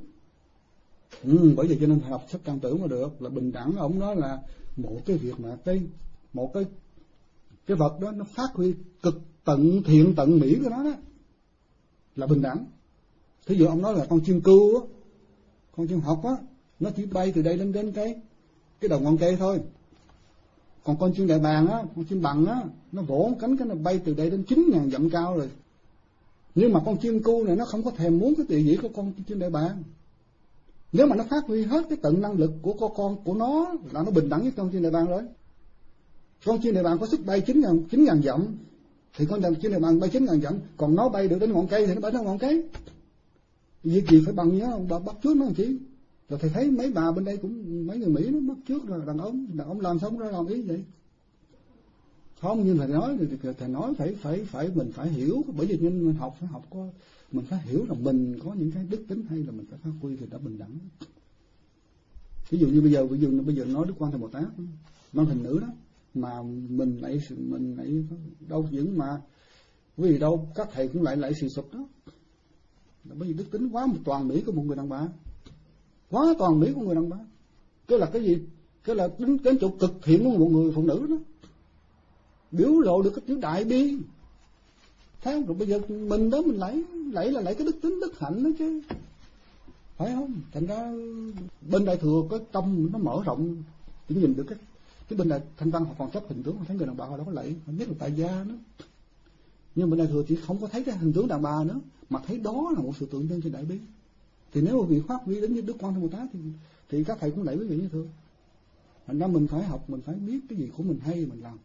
Bởi vì cho nên phải đọc sách Trang Tử mới được. Là bình đẳng ông nói là một cái việc mà một cái vật đó nó phát huy cực tận thiện tận mỹ của nó đó là bình đẳng. Thí dụ ông nói là con chim cưu á, Con chim học á, nó chỉ bay từ đây lên đến cái đầu ngọn cây thôi. Còn con chim đại bàng á, con chim bằng á, nó vỗ cánh cái nó bay từ đây đến 9.000 dặm cao rồi. Nhưng mà con chim cu này nó không có thèm muốn cái địa vị của con chim đại bàng. Nếu mà nó phát huy hết cái tận năng lực của con của nó là nó bình đẳng với con chim đại bàng rồi. Con chim đại bàng có sức bay 9.000 dặm thì con chim đại bàng bay 9.000 dặm, còn nó bay được đến ngọn cây thì nó bay đến ngọn cây. Việc gì phải bằng nhớ bắt trước nó làm chi? Rồi thầy thấy mấy bà bên đây cũng mấy người Mỹ nó bắt trước là đàn ông làm sao ra làm ý vậy? Không, như thầy nói phải mình phải hiểu, bởi vì mình học phải học có, mình phải hiểu là mình có những cái đức tính hay là mình phải phát huy thì đã bình đẳng. Ví dụ như bây giờ nói Đức Quan Thế Bồ Tát non hình nữ đó, mà mình lại đâu những mà vì đâu các thầy cũng lại xì sụp đó, là bởi vì đức tính quá toàn mỹ của một người đàn bà, quá toàn mỹ của người đàn bà. Cái là cái gì? Cái là đến chỗ cực thiện của một người phụ nữ đó, biểu lộ được cái chữ đại bi. Thấy không? Rồi bây giờ mình đó mình lấy cái đức tính đức hạnh đó chứ, phải không? Thành ra bên Đại Thừa có tâm nó mở rộng, chỉ nhìn được cái bên này Thanh Văn họ còn chấp hình tướng, thấy người đàn bà họ đâu có lạy, họ biết là tại gia đó. Nhưng bên Đại Thừa chỉ không có thấy cái hình tướng đàn bà nữa, mà thấy đó là một sự tượng trưng cho đại bi. Thì nếu mà vị phát huy đến như Đức Quan Thế Bồ Tát thì các thầy cũng lạy quý vị như thường. Thành ra mình phải học, mình phải biết cái gì của mình hay mình làm.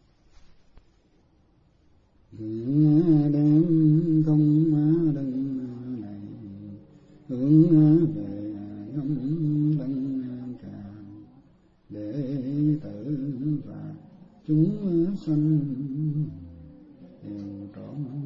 Đêm không đừng này hướng về ngắm đăng tràng, để tử và chúng sanh đều trọn